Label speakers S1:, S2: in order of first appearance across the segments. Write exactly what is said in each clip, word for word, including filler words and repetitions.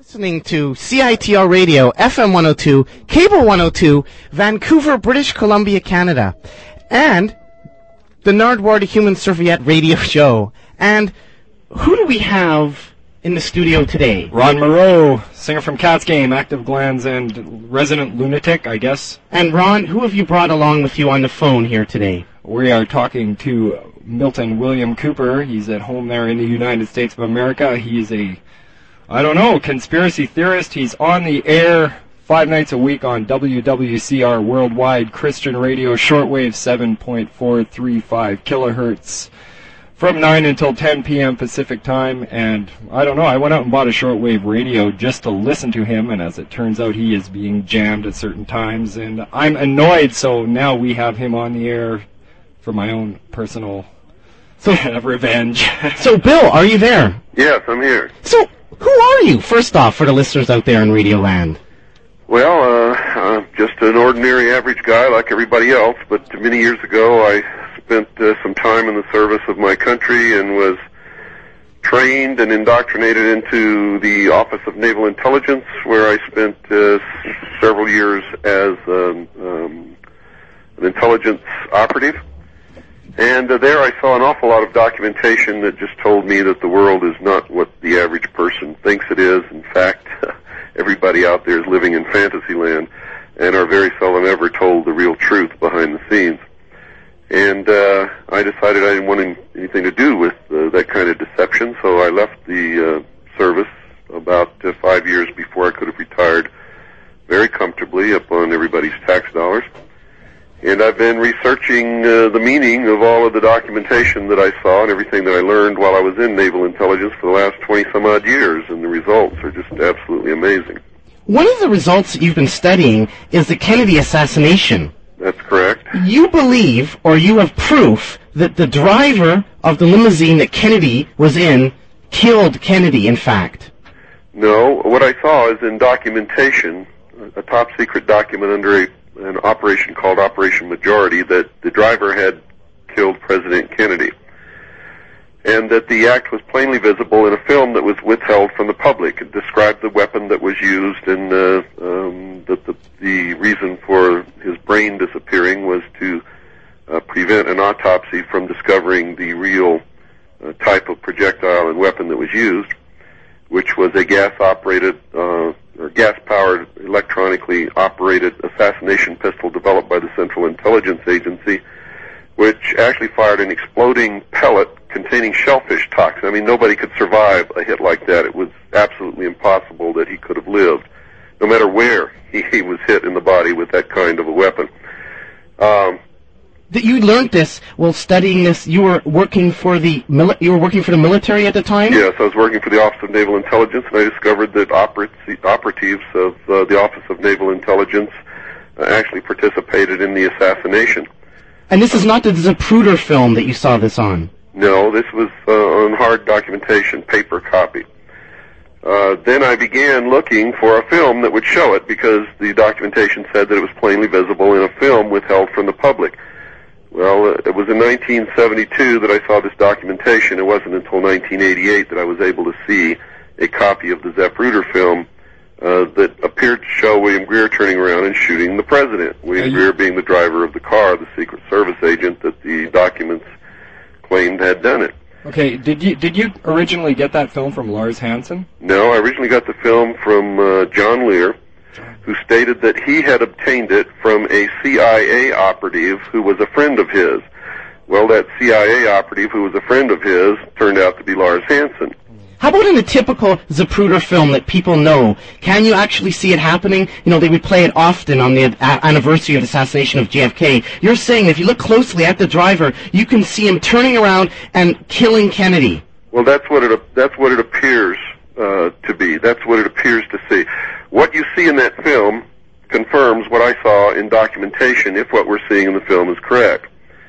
S1: Listening to C I T R Radio, F M one oh two, Cable one oh two, Vancouver, British Columbia, Canada, and the Nardwuar to Human Serviette radio show. And who do we have in the studio today?
S2: Ron Moreau, singer from Cat's Game, Active Glands, and resident lunatic, I guess.
S1: And Ron, who have you brought along with you on the phone here today?
S2: We are talking to Milton William Cooper. He's at home there in the United States of America. He's a, I don't know, conspiracy theorist. He's on the air five nights a week on W W C R Worldwide Christian Radio, shortwave seven point four three five kilohertz, from nine until ten p.m. Pacific time. And I don't know, I went out and bought a shortwave radio just to listen to him, and as it turns out, he is being jammed at certain times, and I'm annoyed, so now we have him on the air for my own personal so, revenge.
S1: So, Bill, are you there?
S3: Yes, I'm here.
S1: So, who are you, first off, for the listeners out there in Radio Land?
S3: Well, uh, I'm just an ordinary, average guy like everybody else, but many years ago I spent uh, some time in the service of my country and was trained and indoctrinated into the Office of Naval Intelligence, where I spent uh, several years as um, um, an intelligence operative. And uh, there I saw an awful lot of documentation that just told me that the world is not what the average person thinks it is. In fact, everybody out there is living in fantasy land and are very seldom ever told the real truth behind the scenes. And uh, I decided I didn't want any, anything to do with uh, that kind of deception, so I left the uh, service about uh, five years before I could have retired very comfortably upon everybody's tax dollars. And I've been researching uh, the meaning of all of the documentation that I saw and everything that I learned while I was in naval intelligence for the last twenty-some-odd years, and the results are just absolutely amazing.
S1: One of the results that you've been studying is the Kennedy assassination.
S3: That's correct.
S1: You believe, or you have proof, that the driver of the limousine that Kennedy was in killed Kennedy, in fact.
S3: No, what I saw is in documentation, a top-secret document under a an operation called Operation Majority, that the driver had killed President Kennedy, and that the act was plainly visible in a film that was withheld from the public. It described the weapon that was used, and uh, um, that the, the reason for his brain disappearing was to uh, prevent an autopsy from discovering the real uh, type of projectile and weapon that was used, which was a gas-operated uh, or gas-powered, electronically operated assassination pistol developed by the Central Intelligence Agency, which actually fired an exploding pellet containing shellfish toxin. I mean, nobody could survive a hit like that. It was absolutely impossible that he could have lived, no matter where he, he was hit in the body with that kind of a weapon. Um,
S1: That you learned this while studying this. You were working for the mili- you were working for the military at the time?
S3: Yes, I was working for the Office of Naval Intelligence, and I discovered that operat- operatives of uh, the Office of Naval Intelligence uh, actually participated in the assassination.
S1: And this is not the Zapruder film that you saw this on?
S3: No, this was uh, on hard documentation, paper copy. Uh, then I began looking for a film that would show it, because the documentation said that it was plainly visible in a film withheld from the public. Well, uh, it was in nineteen seventy-two that I saw this documentation. It wasn't until nineteen eighty-eight that I was able to see a copy of the Zapruder film uh, that appeared to show William Greer turning around and shooting the president. William Greer being the driver of the car, the Secret Service agent that the documents claimed had done it.
S2: Okay, did you did you originally get that film from Lars Hansen?
S3: No, I originally got the film from uh, John Lear, who stated that he had obtained it from a C I A operative who was a friend of his. Well, that C I A operative who was a friend of his turned out to be Lars Hansen.
S1: How about in a typical Zapruder film that people know? Can you actually see it happening? You know, they would play it often on the a- anniversary of the assassination of J F K. You're saying if you look closely at the driver, you can see him turning around and killing Kennedy.
S3: Well, that's what it that's what it appears uh, to be. That's what it appears to see. What you see in that film confirms what I saw in documentation, if what we're seeing in the film is correct.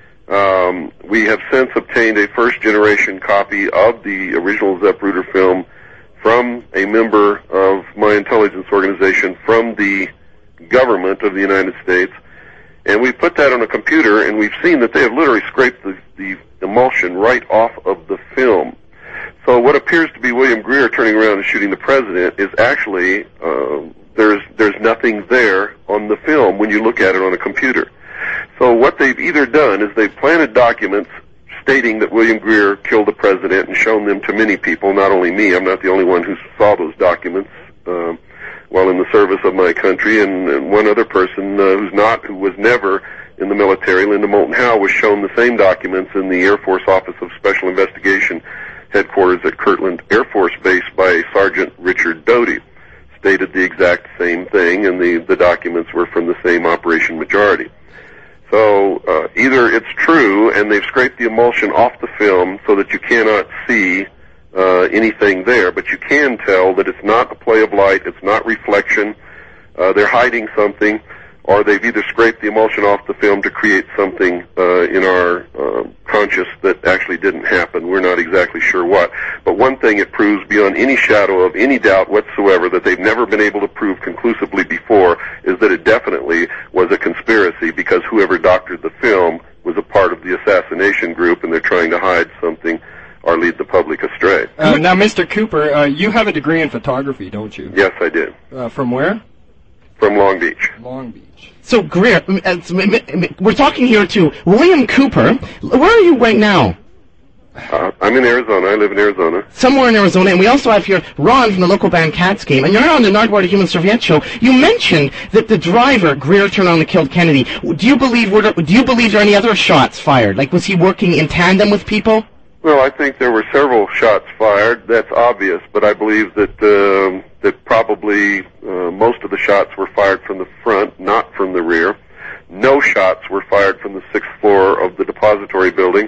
S3: Um, we have since obtained a first-generation copy of the original Zapruder film from a member of my intelligence organization from the government of the United States, and we put that on a computer, and we've seen that they have literally scraped the, the emulsion right off of the film. So what appears to be William Greer turning around and shooting the president is actually, uh, there's, there's nothing there on the film when you look at it on a computer. So what they've either done is they've planted documents stating that William Greer killed the president and shown them to many people, not only me. I'm not the only one who saw those documents uh, while in the service of my country, and, and one other person uh, who's not, who was never in the military, Linda Moulton Howe, was shown the same documents in the Air Force Office of Special Investigation headquarters at Kirtland Air Force Base by Sergeant Richard Doty. Stated the exact same thing, and the, the documents were from the same Operation Majority. So uh, either it's true, and they've scraped the emulsion off the film so that you cannot see uh, anything there, but you can tell that it's not a play of light, it's not reflection, uh, they're hiding something, or they've either scraped the emulsion off the film to create something uh, in our uh, conscious that actually didn't happen. We're not exactly sure what. But one thing it proves beyond any shadow of any doubt whatsoever that they've never been able to prove conclusively before is that it definitely was a conspiracy, because whoever doctored the film was a part of the assassination group, and they're trying to hide something or lead the public astray.
S2: Uh, now, Mister Cooper, uh, you have a degree in photography, don't you?
S3: Yes, I did.
S2: Uh, from where?
S3: From Long Beach.
S2: Long Beach.
S1: So, Greer, we're talking here to William Cooper. Where are you right now?
S3: Uh, I'm in Arizona. I live in Arizona.
S1: Somewhere in Arizona. And we also have here Ron from the local band Cats Game. And you're on the Nardwuar the Human Serviette show. You mentioned that the driver, Greer, turned on and killed Kennedy. Do you believe were there, do you believe there are any other shots fired? Like, was he working in tandem with people?
S3: Well, I think there were several shots fired. That's obvious, but I believe that um, that probably uh, most of the shots were fired from the front, not from the rear. No shots were fired from the sixth floor of the depository building.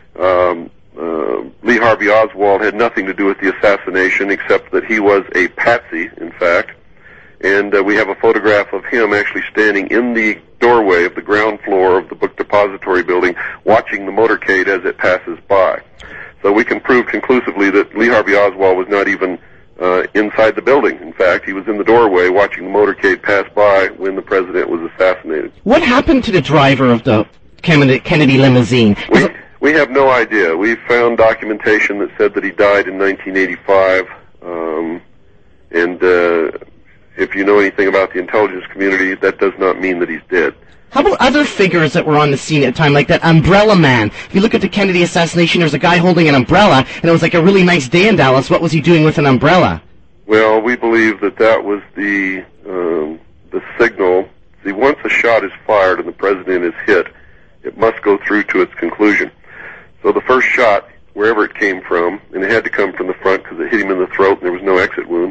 S3: Um, uh, Lee Harvey Oswald had nothing to do with the assassination, except that he was a patsy, in fact. And uh, we have a photograph of him actually standing in the doorway of the ground floor of the book depository building, watching the motorcade as it passes by. So we can prove conclusively that Lee Harvey Oswald was not even uh, inside the building. In fact, he was in the doorway watching the motorcade pass by when the president was assassinated.
S1: What happened to the driver of the Kennedy limousine?
S3: We, we have no idea. We found documentation that said that he died in nineteen eighty-five, um, and uh, if you know anything about the intelligence community, that does not mean that he's dead.
S1: How about other figures that were on the scene at the time, like that umbrella man? If you look at the Kennedy assassination, there's a guy holding an umbrella, and it was like a really nice day in Dallas. What was he doing with an umbrella?
S3: Well, we believe that that was the um, the signal. See, once a shot is fired and the president is hit, it must go through to its conclusion. So the first shot, wherever it came from, and it had to come from the front because it hit him in the throat and there was no exit wound,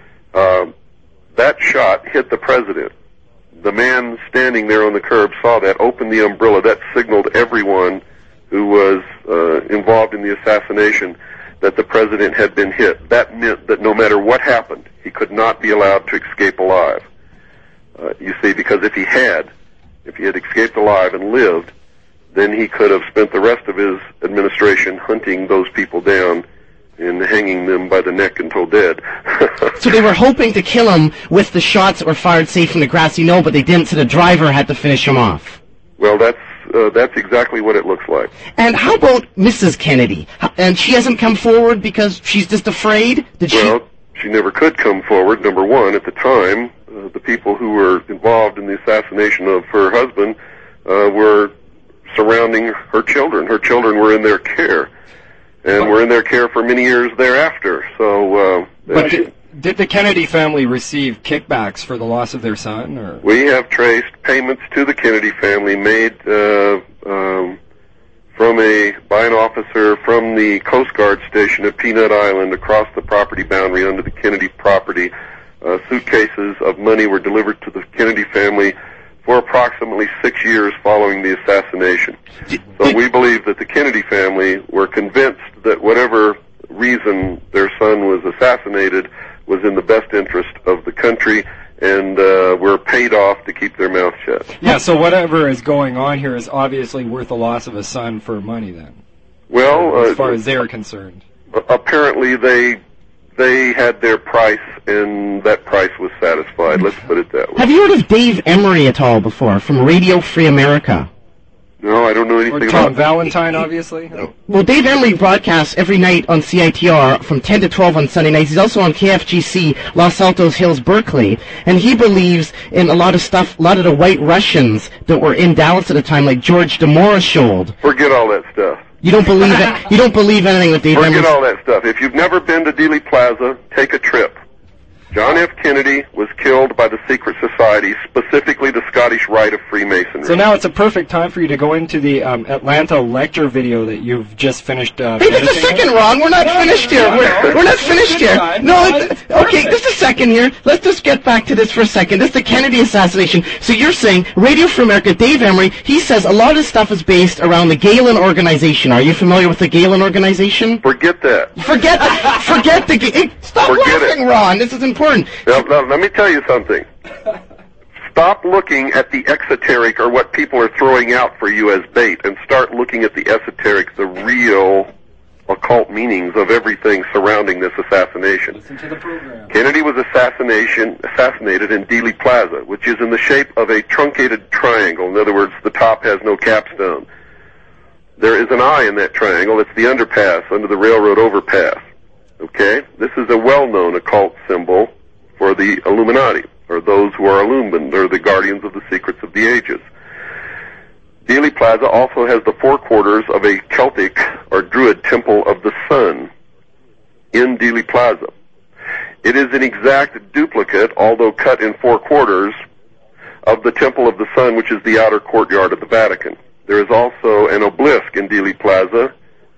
S3: uh, that shot hit the president. The man standing there on the curb saw that, opened the umbrella. That signaled everyone who was uh, involved in the assassination that the president had been hit. That meant that no matter what happened, he could not be allowed to escape alive. Uh, you see, because if he had, if he had escaped alive and lived, then he could have spent the rest of his administration hunting those people down and hanging them by the neck until dead.
S1: So they were hoping to kill him with the shots that were fired safe from the grassy knoll, but they didn't, so the driver had to finish him off.
S3: Well, that's uh, that's exactly what it looks like.
S1: And how about Missus Kennedy? And she hasn't come forward because she's just afraid? Did she?
S3: Well, she never could come forward, number one. At the time, uh, the people who were involved in the assassination of her husband uh, were surrounding her children. Her children were in their care. And were in their care for many years thereafter. So, uh,
S2: but did, did the Kennedy family receive kickbacks for the loss of their son? Or?
S3: We have traced payments to the Kennedy family made uh, um, from a by an officer from the Coast Guard station at Peanut Island across the property boundary under the Kennedy property. Uh, suitcases of money were delivered to the Kennedy family for approximately six years following the assassination. So we believe that the Kennedy family were convinced that whatever reason their son was assassinated was in the best interest of the country, and uh, were paid off to keep their mouth shut.
S2: Yeah, so whatever is going on here is obviously worth the loss of a son for money then.
S3: Well,
S2: as
S3: uh,
S2: far as they're concerned.
S3: Apparently they they had their price, and that price was satisfied. Let's put it that way.
S1: Have you heard of Dave Emery at all before, from Radio Free America?
S3: No, I don't know anything
S2: Or
S3: about
S2: Tom Valentine, obviously.
S1: Well, Dave Emery broadcasts every night on C I T R from ten to twelve on Sunday nights. He's also on K F G C, Los Altos Hills, Berkeley. And he believes in a lot of stuff, a lot of the white Russians that were in Dallas at the time, like George Demoroshold.
S3: Forget all that stuff.
S1: You don't believe it? You don't believe anything that Dave Emery...
S3: Forget all that stuff. If you've never been to Dealey Plaza, take a trip. John F. Kennedy was killed by the secret society, specifically the Scottish Rite of Freemasonry.
S2: So now it's a perfect time for you to go into the um, Atlanta lecture video that you've just finished. Uh,
S1: hey, just a second, Ron. We're not no, finished here. No, we're, no. we're not finished here. No, it's, okay, just a second here. Let's just get back to this for a second. This is the Kennedy assassination. So you're saying Radio Free America, Dave Emery, he says a lot of this stuff is based around the Galen Organization. Are you familiar with the Galen Organization?
S3: Forget that.
S1: Forget, forget the. Hey, stop
S3: Forget
S1: laughing,
S3: it.
S1: Ron. This is important.
S3: Now, now, let me tell you something. Stop looking at the exoteric or what people are throwing out for you as bait and start looking at the esoteric, the real occult meanings of everything surrounding this assassination.
S2: Listen to the program.
S3: Kennedy was assassination, assassinated in Dealey Plaza, which is in the shape of a truncated triangle. In other words, the top has no capstone. There is an eye in that triangle. It's the underpass under the railroad overpass. Okay? This is a well-known occult symbol for the Illuminati, or those who are illumined, or the guardians of the secrets of the ages. Dealey Plaza also has the four quarters of a Celtic or Druid temple of the sun in Dealey Plaza. It is an exact duplicate, although cut in four quarters, of the Temple of the Sun, which is the outer courtyard of the Vatican. There is also an obelisk in Dealey Plaza,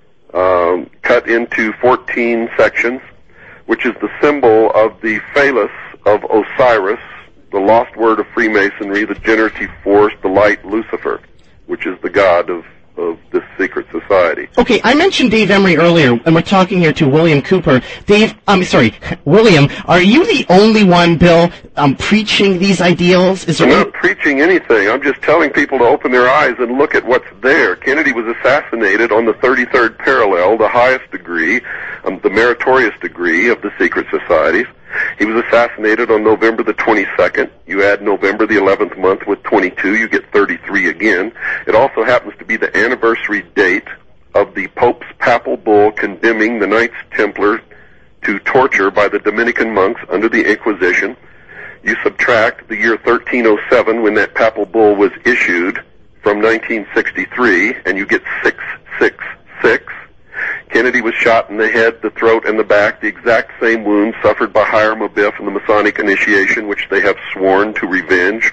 S3: um, cut into fourteen sections, which is the symbol of the phallus of Osiris, the lost word of Freemasonry, the generative force, the light Lucifer, which is the god of, of this secret society.
S1: Okay, I mentioned Dave Emery earlier, and we're talking here to William Cooper. Dave, I'm sorry, William, are you the only one, Bill, um, preaching these ideals? Is there
S3: I'm
S1: any-
S3: not preaching anything. I'm just telling people to open their eyes and look at what's there. Kennedy was assassinated on the thirty-third parallel, the highest degree, um, the meritorious degree of the secret societies. He was assassinated on November the twenty-second. You add November the eleventh month with twenty-two, you get thirty-three again. It also happens to be the anniversary date of the Pope's papal bull condemning the Knights Templar to torture by the Dominican monks under the Inquisition. You subtract the year thirteen oh seven when that papal bull was issued from nineteen sixty-three, and you get six six six. Kennedy was shot in the head, the throat, and the back, the exact same wounds suffered by Hiram Abiff in the Masonic initiation, which they have sworn to revenge.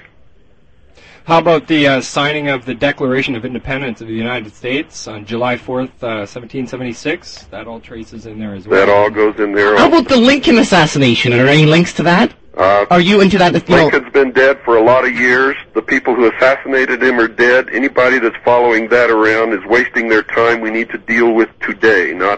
S2: How about the uh, signing of the Declaration of Independence of the United States on July fourth, uh, seventeen seventy-six? That all traces in there as well.
S3: That all goes in there.
S1: How about the Lincoln assassination? Are there any links to that?
S3: Uh,
S1: Are you into that? You know,
S3: Lincoln's been dead for a lot of years. The people who assassinated him are dead. Anybody that's following that around is wasting their time. We need to deal with today, not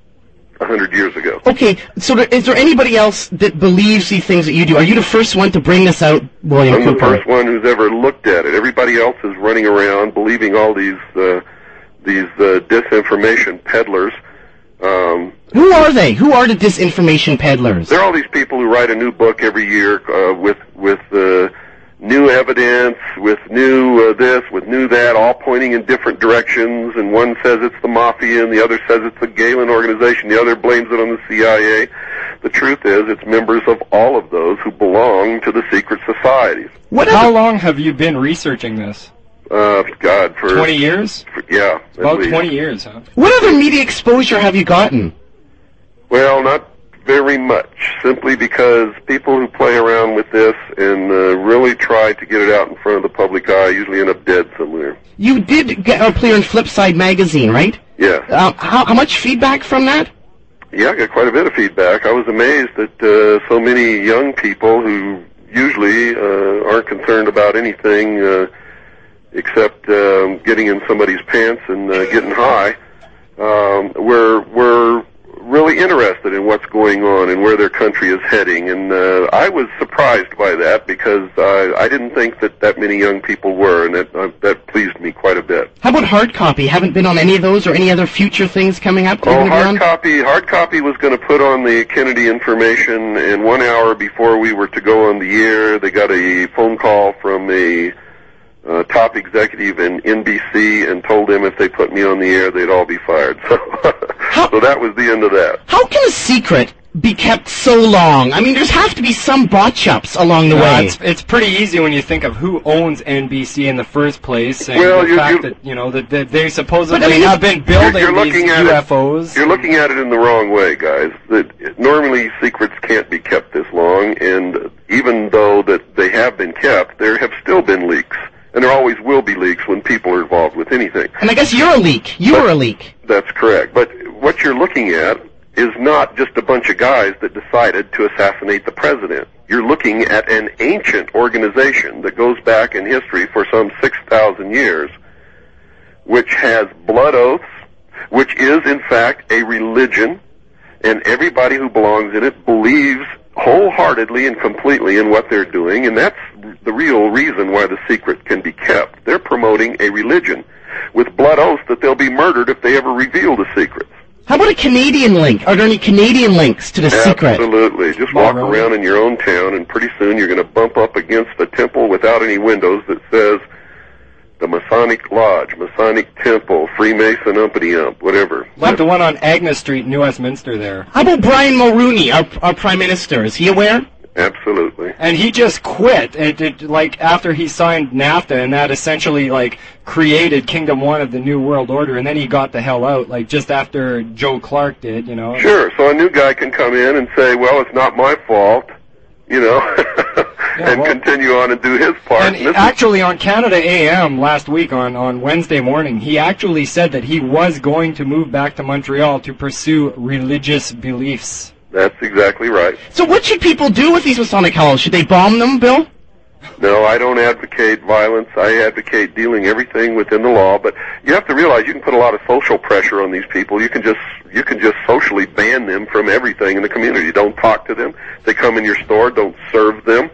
S3: a hundred years ago.
S1: Okay, so there, is there anybody else that believes these things that you do? Are you the first one to bring this out, William
S3: I'm
S1: Cooper?
S3: the first one who's ever looked at it. Everybody else is running around believing all these uh, these uh, disinformation peddlers. Um,
S1: Who are they? Who are the disinformation peddlers?
S3: There are all these people who write a new book every year uh, with with uh, new evidence, with new uh, this, with new that, all pointing in different directions. And one says it's the mafia, and the other says it's the Galen organization. The other blames it on the C I A. The truth is, it's members of all of those who belong to the secret societies.
S2: What How long have you been researching this?
S3: Uh, God, for
S2: twenty years?
S3: For, yeah,
S2: about twenty years, huh?
S1: What other media exposure have you gotten?
S3: Well, not very much, simply because people who play around with this and uh, really try to get it out in front of the public eye usually end up dead somewhere.
S1: You did get appear in Flipside magazine, right?
S3: Yeah.
S1: Uh, how, how much feedback from that?
S3: Yeah, I got quite a bit of feedback. I was amazed that uh, so many young people who usually uh, aren't concerned about anything uh, except um, getting in somebody's pants and uh, getting high um, were were really interested in what's going on and where their country is heading. And uh, I was surprised by that because uh, I didn't think that that many young people were, and that uh, that pleased me quite a bit.
S1: How about hard copy? Haven't been on any of those or any other future things coming up?
S3: Oh, hard copy. Hard copy was going to put on the Kennedy information, and one hour before we were to go on the air, they got a phone call from a uh, top executive in N B C and told them if they put me on the air, they'd all be fired. So, so that was the end of that.
S1: How can a secret be kept so long? I mean, there's have to be some botch-ups along the
S2: Uh,
S1: way.
S2: it's, it's pretty easy when you think of who owns N B C in the first place, and
S3: Well,
S2: the
S3: you-
S2: fact
S3: you-
S2: that, you know, that, that they supposedly
S1: But I mean,
S2: have been building
S3: You're, you're
S2: these
S3: looking at
S2: U F Os.
S3: It, you're looking at it in the wrong way, guys. That normally secrets can't be kept this long, and even though that they have been kept, there have still been leaks, and there always will be leaks when people are involved with anything.
S1: And I guess you're a leak. You were a leak.
S3: That's correct. But what you're looking at is not just a bunch of guys that decided to assassinate the president. You're looking at an ancient organization that goes back in history for some six thousand years, which has blood oaths, which is in fact a religion, and everybody who belongs in it believes wholeheartedly and completely in what they're doing, and that's the real reason why the secret can be kept. They're promoting a religion with blood oaths that they'll be murdered if they ever reveal the secrets.
S1: How about a Canadian link? Are there any Canadian links to the secret?
S3: Absolutely. Just
S2: Well,
S3: walk
S2: really?
S3: around in your own town, and pretty soon you're going to bump up against a temple without any windows that says the Masonic Lodge, Masonic Temple, Freemason umpity-ump, whatever.
S2: Like the one on Agnes Street in New Westminster there.
S1: How about Brian Mulroney, our, our Prime Minister? Is he aware?
S3: Absolutely.
S2: And he just quit, it, it, like, after he signed NAFTA, and that essentially, like, created Kingdom One of the New World Order, and then he got the hell out, like, just after Joe Clark did, you know?
S3: Sure. So a new guy can come in and say, well, it's not my fault, you know,
S2: Yeah,
S3: and
S2: well-
S3: continue on and do his part.
S2: And
S3: And this
S2: actually, on Canada A M last week, on, on Wednesday morning, he actually said that he was going to move back to Montreal to pursue religious beliefs.
S3: is, that's exactly right.
S1: So what should people do with these Masonic halls? Should they bomb them, Bill?
S3: No, I don't advocate violence. I advocate dealing everything within the law. But you have to realize you can put a lot of social pressure on these people. You can just you can just socially ban them from everything in the community. Don't talk to them. If they come in your store, don't serve them.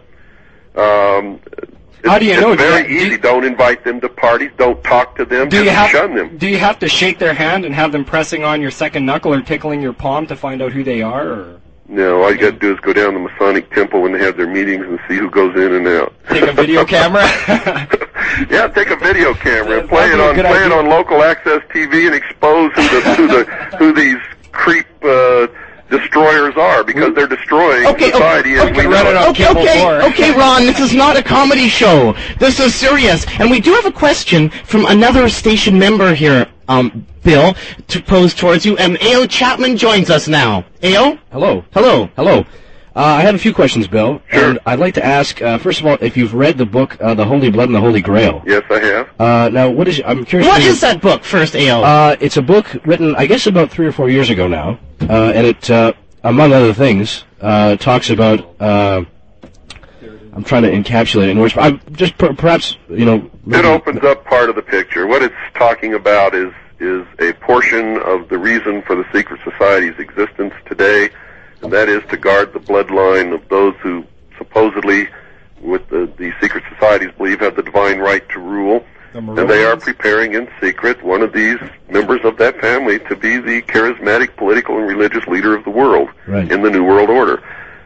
S3: Um,
S2: How do you
S3: it's
S2: know? Do
S3: very
S2: you- do
S3: easy.
S2: you-
S3: don't invite them to parties. Don't talk to them.
S2: Do
S3: just
S2: you have
S3: shun them.
S2: Do you have to shake their hand and have them pressing on your second knuckle or tickling your palm to find out who they are? Or
S3: No, all you got to do is go down to the Masonic Temple when they have their meetings and see who goes in and out.
S2: take a video camera?
S3: Yeah, take a video camera and play
S2: That'd
S3: it
S2: be a
S3: on
S2: good
S3: play it
S2: idea.
S3: on local access T V and expose who the who the who these creep uh, destroyers are, because they're destroying
S1: Okay,
S3: society
S1: okay,
S3: as we
S2: okay, run
S3: know
S2: it
S3: it.
S2: on
S1: Okay,
S2: Cable
S1: okay,
S2: four.
S1: okay, Ron, this is not a comedy show. This is serious. And we do have a question from another station member here, um, Bill, to pose towards you. And A O Chapman joins us now. A O?
S4: Hello.
S1: Hello.
S4: Hello. Uh, I have a few questions, Bill.
S3: Sure.
S4: And I'd like to ask, uh, first of all, if you've read the book, uh, The Holy Blood and the Holy Grail.
S3: Yes, I have.
S4: Uh, now, what is, I'm curious.
S1: What
S4: to-
S1: is that book, first, A O?
S4: Uh, it's a book written, I guess, about three or four years ago now. Uh, and it, uh, among other things, uh, talks about, uh, I'm trying to encapsulate it in words, but I'm just per- perhaps, you know.
S3: It
S4: maybe-
S3: opens up part of the picture. What it's talking about is is a portion of the reason for the secret society's existence today, and that is to guard the bloodline of those who supposedly, with the, the secret societies, believe have the divine right to rule. And they are preparing in secret one of these members of that family to be the charismatic political and religious leader of the world
S4: Right.
S3: in the New World Order.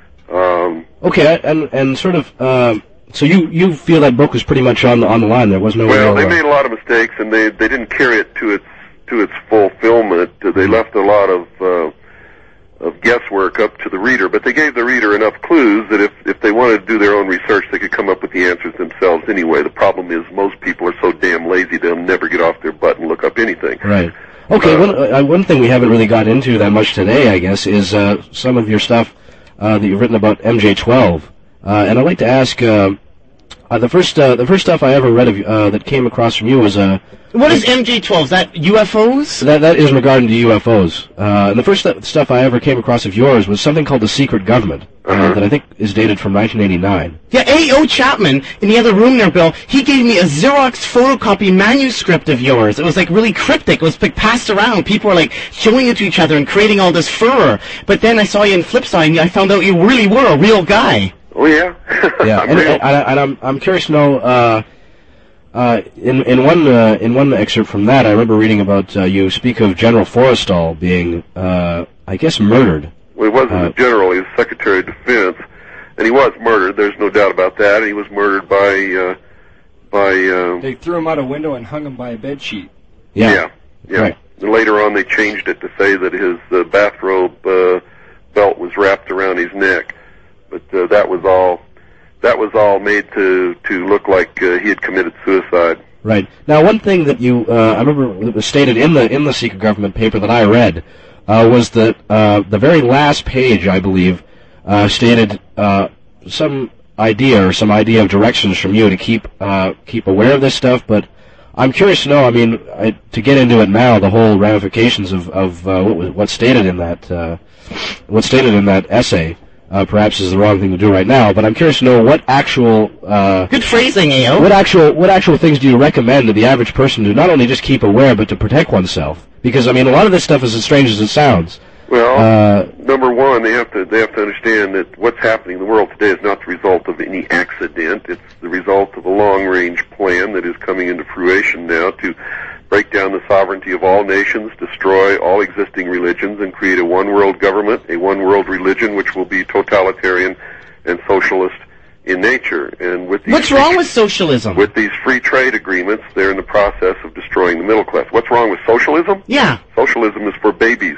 S3: Um,
S4: Okay, and, and sort of, um, so you, you feel that book was pretty much on the, on the line. There was no
S3: Well,
S4: real,
S3: they
S4: uh,
S3: made a lot of mistakes, and they they didn't carry it to its to its fulfillment. Uh, They left a lot of uh, of guesswork up to the reader, but they gave the reader enough clues that if if they wanted to do their own research, they could come up with the answers themselves anyway. The problem is most people are so damn lazy they'll never get off their butt and look up anything.
S4: Right. Okay,
S3: Uh,
S4: one, uh, one thing we haven't really got into that much today, I guess, is uh, some of your stuff uh, that you've written about M J twelve. Uh, and I'd like to ask, uh, uh, the first uh, the first stuff I ever read of uh, that came across from you was uh,
S1: what is M J twelve? Is that U F Os?
S4: that that is regarding to U F Os. Uh, and the first stu- stuff I ever came across of yours was something called the Secret Government, uh,
S3: Uh-huh.
S4: that I think is dated from nineteen eighty-nine.
S1: Yeah, A O Chapman, in the other room there, Bill, he gave me a Xerox photocopy manuscript of yours. It was, like, really cryptic. It was, like, passed around. People were, like, showing it to each other and creating all this furor. But then I saw you in Flipside, and I found out you really were a real guy.
S3: Oh yeah,
S4: Yeah,
S3: I'm
S4: and,
S3: real.
S4: and, and I'm I'm curious to know. Uh, uh, in in one uh, in one excerpt from that, I remember reading about uh, you speak of General Forrestal being, uh, I guess, murdered.
S3: Well, he wasn't
S4: Uh,
S3: a general; he was Secretary of Defense, and he was murdered. There's no doubt about that. And he was murdered by uh, by... Uh,
S2: They threw him out a window and hung him by a bed sheet.
S4: Yeah.
S3: yeah. yeah.
S4: Right.
S3: And later on, they changed it to say that his uh, bathrobe uh, belt was wrapped around his neck. But uh, that was all... That was all made to, to look like uh, he had committed suicide.
S4: Right. Now, one thing that you, uh, I remember it was stated in the in the secret government paper that I read, uh, was that uh, the very last page, I believe, uh, stated uh, some idea or some idea of directions from you to keep uh, keep aware of this stuff. But I'm curious to know. I mean, I, to get into it now, the whole ramifications of of uh, what was, what's stated in that uh, what's stated in that essay. Uh, perhaps is the wrong thing to do right now, but I'm curious to know what actual uh,
S1: Good phrasing, A O.
S4: what actual what actual things do you recommend to the average person to not only just keep aware but to protect oneself? Because I mean, a lot of this stuff is as strange as it sounds.
S3: Well,
S4: Uh,
S3: number one, they have to they have to understand that what's happening in the world today is not the result of any accident. It's the result of a long-range plan that is coming into fruition now to break down the sovereignty of all nations, destroy all existing religions, and create a one-world government, a one-world religion, which will be totalitarian and socialist in nature. And with these
S1: What's wrong with socialism?
S3: with these free trade agreements, they're in the process of destroying the middle class. What's wrong with socialism?
S1: Yeah.
S3: Socialism is for babies.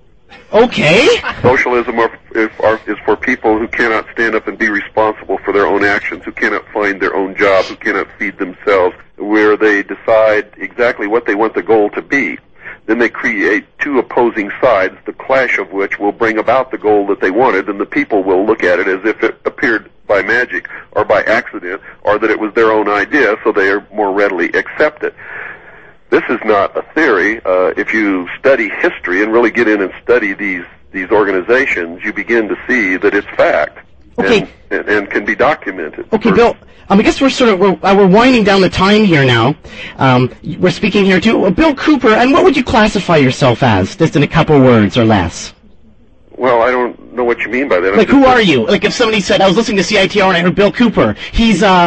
S1: Okay.
S3: Socialism are, is, are, is for people who cannot stand up and be responsible for their own actions, who cannot find their own job, who cannot feed themselves, where they decide exactly what they want the goal to be. Then they create two opposing sides, the clash of which will bring about the goal that they wanted, and the people will look at it as if it appeared by magic or by accident, or that it was their own idea, so they are more readily accept it. This is not a theory. Uh, if you study history and really get in and study these these organizations, you begin to see that it's fact.
S1: Okay.
S3: And, and, and can be documented.
S1: Okay,
S3: For-
S1: Bill. Um, I guess we're sort of we're, uh, we're winding down the time here now. Um, we're speaking here to uh, Bill Cooper. And what would you classify yourself as, just in a couple words or less?
S3: Well, I don't know what you mean by that. I'm
S1: Like,
S3: just
S1: who
S3: a-
S1: are you? Like, if somebody said I was listening to C I T R and I heard Bill Cooper, he's uh.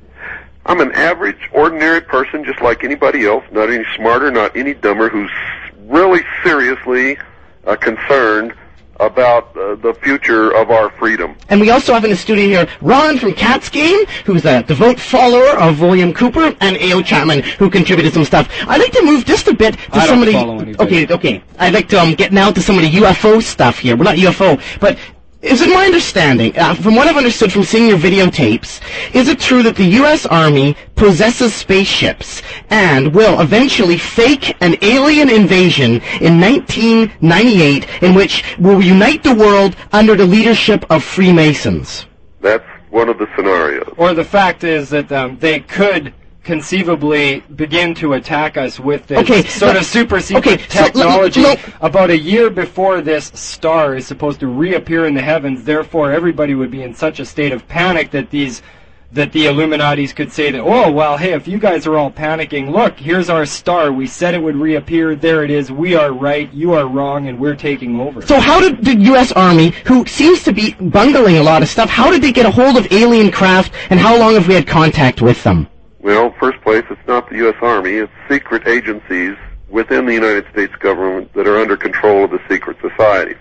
S3: I'm an average, ordinary person, just like anybody else. Not any smarter, not any dumber. Who's really seriously uh, concerned about uh, the future of our freedom.
S1: And we also have in the studio here Ron from Cat's Game, who's a devout follower of William Cooper, and A O Chapman, who contributed some stuff. I'd like to move just a bit to
S2: I don't
S1: some of the...
S2: follow anybody.
S1: Okay, okay. I'd like to um, get now to some of the U F O stuff here. Well, not U F O, but... Is it my understanding, uh, from what I've understood from seeing your videotapes, is it true that the U S Army possesses spaceships and will eventually fake an alien invasion in nineteen ninety-eight in which will unite the world under the leadership of Freemasons?
S3: That's one of the scenarios.
S2: Or the fact is that um, they could conceivably begin to attack us with this
S1: Okay,
S2: sort
S1: but-
S2: of super secret
S1: okay, so let me-
S2: technology
S1: no-
S2: about a year before this star is supposed to reappear in the heavens. Therefore, everybody would be in such a state of panic that these that the Illuminatis could say that, oh, well, hey, if you guys are all panicking, look, here's our star. We said it would reappear. There it is. We are right. You are wrong, and we're taking over.
S1: So how did the U S Army, who seems to be bungling a lot of stuff, how did they get a hold of alien craft, and how long have we had contact with them?
S3: Well, first place, it's not the U S Army. It's secret agencies within the United States government that are under control of the secret societies.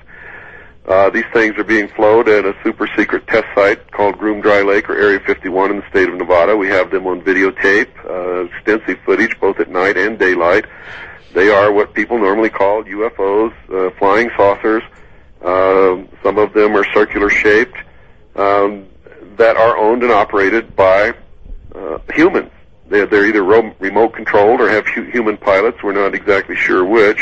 S3: Uh, these things are being flown at a super-secret test site called Groom Dry Lake or Area fifty-one in the state of Nevada. We have them on videotape, uh, extensive footage both at night and daylight. They are what people normally call U F Os, uh, flying saucers. Uh, some of them are circular-shaped, um, that are owned and operated by Uh, humans. They're, they're either ro- remote controlled or have hu- human pilots. We're not exactly sure which,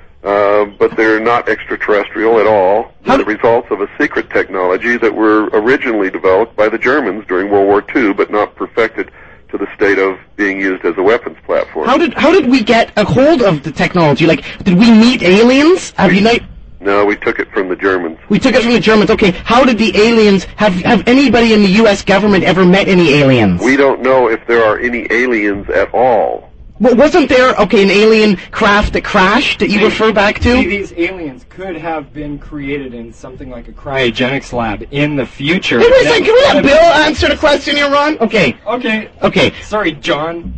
S3: uh, but they're not extraterrestrial at all.
S1: How
S3: They're the results of a secret technology that were originally developed by the Germans during World War Two, but not perfected to the state of being used as a weapons platform.
S1: How did how did we get a hold of the technology? Like, did we meet aliens? Have you not?
S3: No, we took it from the Germans.
S1: We took it from the Germans. Okay, how did the aliens have have anybody in the U S government ever met any aliens?
S3: We don't know if there are any aliens at all.
S1: Well, wasn't there okay an alien craft that crashed that you refer back
S2: See,
S1: to?
S2: these aliens could have been created in something like a cryogenics lab in the future.
S1: Hey, wait a
S2: That-
S1: second, can we have Bill answer the question here, Ron? Okay,
S2: Okay.
S1: okay.
S2: Sorry, John.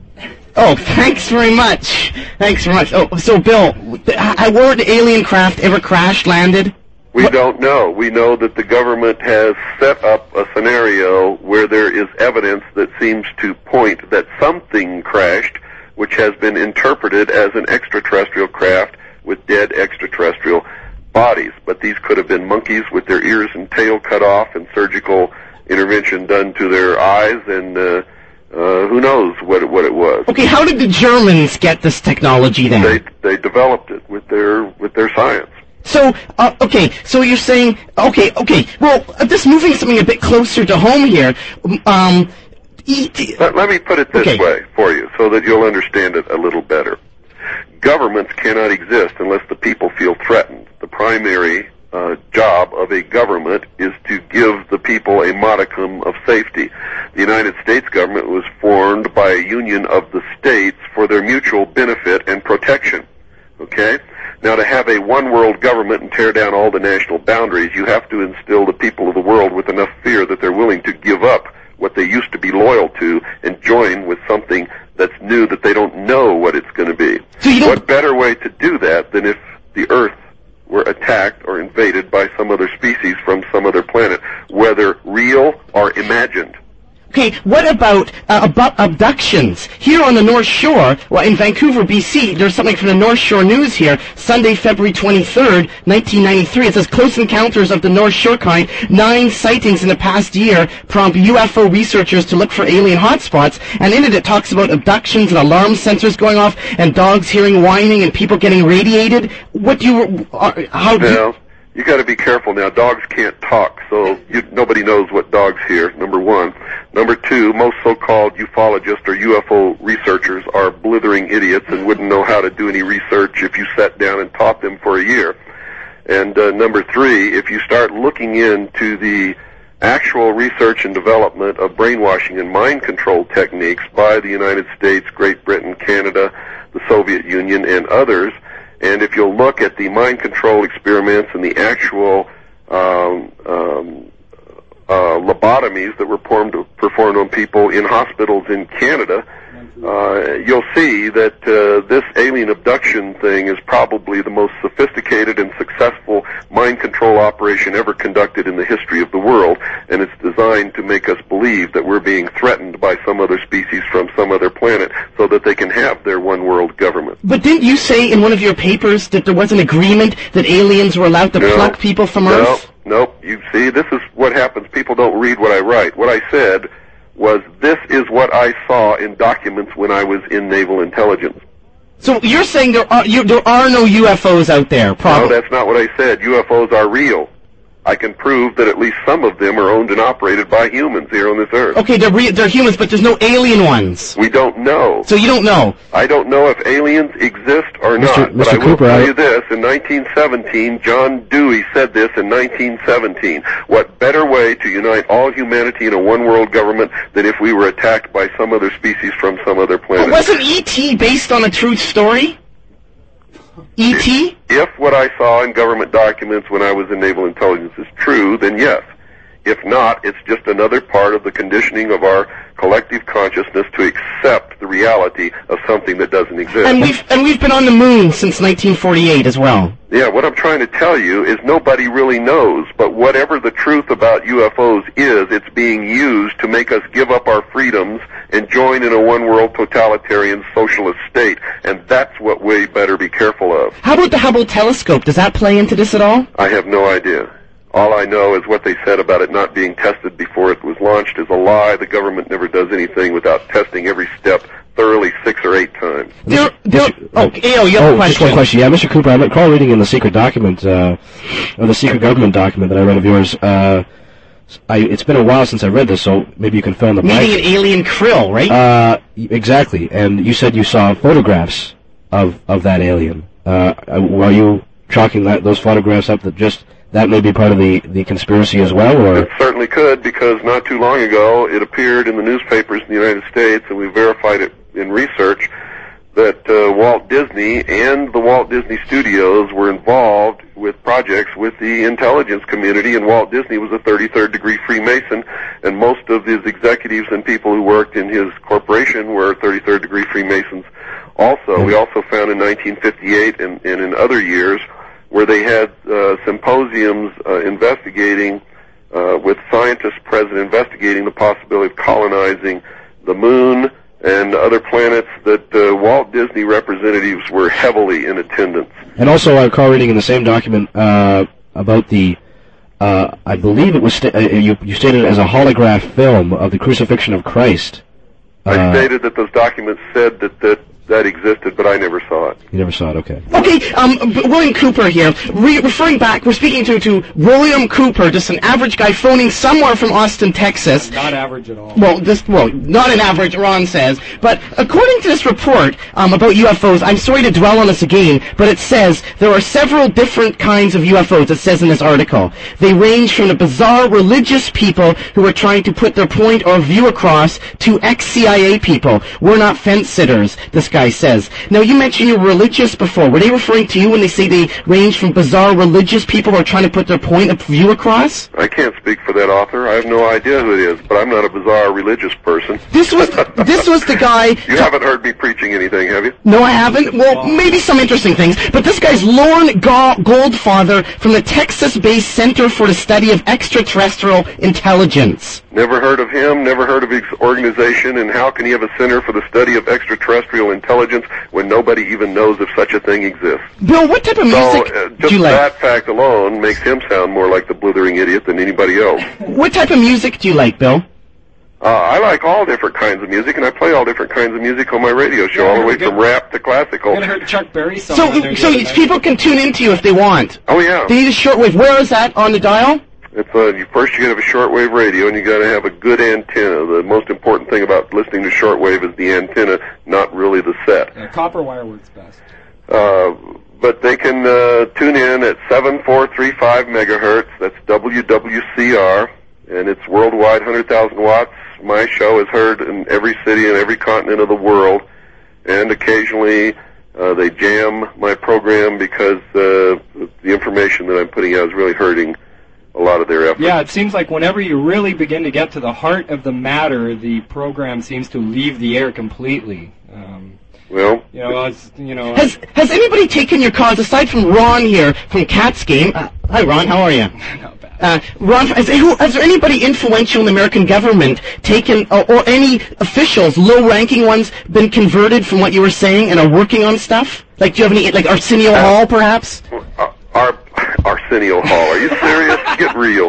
S1: Oh, thanks very much. Thanks very much. Oh, so Bill, th- I were the alien craft ever crashed landed?
S3: We
S1: What?
S3: don't know. We know that the government has set up a scenario where there is evidence that seems to point that something crashed, which has been interpreted as an extraterrestrial craft with dead extraterrestrial bodies. But these could have been monkeys with their ears and tail cut off and surgical intervention done to their eyes, and uh, uh, who knows what it, what it was.
S1: Okay, how did the Germans get this technology then?
S3: They they developed it with their with their science.
S1: So, uh, okay, so you're saying, okay, okay, well, uh, just moving something a bit closer to home here, um, E T
S3: Let, let me put it this
S1: Okay.
S3: way for you so that you'll understand it a little better. Governments cannot exist unless the people feel threatened. The primary uh, job of a government is to give the people a modicum of safety. The United States government was formed by a union of the states for their mutual benefit and protection. Okay? Now, to have a one-world government and tear down all the national boundaries, you have to instill the people of the world with enough fear that they're willing to give up what they used to be loyal to and join with something that's new that they don't know what it's going to be.
S1: So you don't-
S3: What better way to do that than if the Earth were attacked or invaded by some other species from some other planet, whether real or imagined?
S1: Okay, what about uh, abu- abductions? Here on the North Shore, well, in Vancouver, B C, there's something from the North Shore News here, Sunday, February twenty-third, nineteen ninety-three. It says, close encounters of the North Shore kind, nine sightings in the past year prompt U F O researchers to look for alien hotspots. And in it, it talks about abductions and alarm sensors going off and dogs hearing whining and people getting radiated. What do you, uh, how do you...
S3: Now, you got to be careful now. Dogs can't talk, so you, nobody knows what dogs hear, number one. Number two, most so-called ufologists or U F O researchers are blithering idiots and wouldn't know how to do any research if you sat down and taught them for a year. And uh, number three, if you start looking into the actual research and development of brainwashing and mind control techniques by the United States, Great Britain, Canada, the Soviet Union, and others, and if you'll look at the mind control experiments and the actual um, um, uh, lobotomies that were performed, performed on people in hospitals in Canada, uh, you'll see that uh, this alien abduction thing is probably the most sophisticated and successful mind control operation ever conducted in the history of the world, and it's designed to make us believe that we're being threatened by some other species from some other planet so that they can have their one world government.
S1: But didn't you say in one of your papers that there was an agreement that aliens were allowed to
S3: No.
S1: pluck people from
S3: No,
S1: Earth?
S3: nope. You see, this is what happens. People don't read what I write. What I said was, this is what I saw in documents when I was in naval intelligence.
S1: So you're saying there are you, there are no U F Os out there,
S3: No,
S1: probably?
S3: that's not what I said. U F Os are real. I can prove that at least some of them are owned and operated by humans here on this earth.
S1: Okay, they're re- they're humans, but there's no alien ones.
S3: We don't know.
S1: So you don't know.
S3: I don't know if aliens exist or
S4: Mister
S3: not, but
S4: Mister
S3: I will
S4: Cooper,
S3: tell
S4: I-
S3: you this. In nineteen seventeen, John Dewey said this in nineteen seventeen. What better way to unite all humanity in a one-world government than if we were attacked by some other species from some other
S1: But
S3: planet?
S1: wasn't E T based on a true story? E T?
S3: If what I saw in government documents when I was in naval intelligence is true, then yes. If not, it's just another part of the conditioning of our collective consciousness to accept the reality of something that doesn't exist.
S1: And we've and we've been on the moon since nineteen forty-eight as well.
S3: Yeah, what I'm trying to tell you is nobody really knows, but whatever the truth about U F Os is, it's being used to make us give up our freedoms and join in a one-world totalitarian socialist state, and that's what we better be careful of.
S1: How about the Hubble telescope? Does that play into this at all?
S3: I have no idea. All I know is what they said about it not being tested before it was launched is a lie. The government never does anything without testing every step thoroughly six or eight times.
S1: There, there,
S4: Mister
S1: oh, A O, you have
S4: oh,
S1: a question.
S4: just one question. Yeah, Mister Cooper, I recall reading in the secret document, uh, or the secret government document that I read of yours. Uh, I, it's been a while since I read this, so maybe you can fill in the
S1: Meeting
S4: blank.
S1: an alien krill, right?
S4: Uh, exactly. And you said you saw photographs of of that alien. Uh, were you chalking that those photographs up that just that may be part of the, the conspiracy as well, or?
S3: It certainly could, because not too long ago it appeared in the newspapers in the United States, and we verified it in research, that uh, Walt Disney and the Walt Disney Studios were involved with projects with the intelligence community, and Walt Disney was a thirty-third degree Freemason, and most of his executives and people who worked in his corporation were thirty-third degree Freemasons also. We also found in nineteen fifty-eight and, and in other years where they had uh, symposiums uh, investigating, uh, with scientists present, investigating the possibility of colonizing the moon and other planets, that uh, Walt Disney representatives were heavily in attendance.
S4: And also, I recall reading in the same document uh, about the, uh, I believe it was, sta- uh, you, you stated it as a holograph film of the crucifixion of Christ.
S3: I
S4: Uh,
S3: stated that those documents said that that, that existed, but I never saw it.
S4: You never saw it, okay.
S1: Okay, um, B- William Cooper here. Re- referring back, we're speaking to, to William Cooper, just an average guy phoning somewhere from Austin, Texas.
S2: Not average at all.
S1: Well, this, well, not an average, Ron says. But according to this report um, about U F Os, I'm sorry to dwell on this again, but it says there are several different kinds of U F Os, it says in this article. They range from the bizarre religious people who are trying to put their point or view across to ex-C I A people. We're not fence sitters, this guy says. Now, you mentioned you were religious before. Were they referring to you when they say they range from bizarre religious people who are trying to put their point of view across?
S3: I can't speak for that author. I have no idea who it is, but I'm not a bizarre religious person.
S1: This was this was the guy...
S3: You haven't heard me preaching anything, have you?
S1: No, I haven't. Well, maybe some interesting things. But this guy's Lorne Ga- Goldfather from the Texas-based Center for the Study of Extraterrestrial Intelligence.
S3: Never heard of him, never heard of his organization, and how can he have a Center for the Study of Extraterrestrial Intelligence when nobody even knows if such a thing exists?
S1: Bill, what type of
S3: So,
S1: music
S3: uh,
S1: do
S3: just
S1: you like?
S3: that fact alone makes him sound more like the blithering idiot than anybody else.
S1: What type of music do you like, Bill?
S3: Uh, I like all different kinds of music, and I play all different kinds of music on my radio show,
S2: Yeah,
S3: all the way
S2: good.
S3: from rap to classical.
S2: I heard Chuck Berry song.
S1: So,
S2: on there the
S1: so
S2: other night.
S1: people can tune into you if they want.
S3: Oh, yeah.
S1: They need a shortwave. Where is that on the dial?
S3: It's uh, you first you got to have a shortwave radio, and you got to have a good antenna. The most important thing about listening to shortwave is the antenna, not really the set.
S2: Yeah, copper wire works best.
S3: Uh, but they can uh, tune in at seven four three five megahertz. That's W W C R, and it's worldwide, one hundred thousand watts. My show is heard in every city and every continent of the world, and occasionally uh, they jam my program because uh, the information that I'm putting out is really hurting a lot of their efforts.
S2: Yeah, it seems like whenever you really begin to get to the heart of the matter, the program seems to leave the air completely. Um,
S3: Well,
S2: you know, it's, you know.
S1: Has Has anybody taken your cause, aside from Ron here from Cat's Game? Uh, hi, Ron. How are you?
S2: Not bad.
S1: Uh, Ron, has, who, has there anybody influential in the American government taken, or, or any officials, low-ranking ones, been converted from what you were saying and are working on stuff? Like, do you have any, like Arsenio
S3: Uh,
S1: Hall, perhaps?
S3: Ar- Ar- Arsenio Hall. Are you serious? Get real.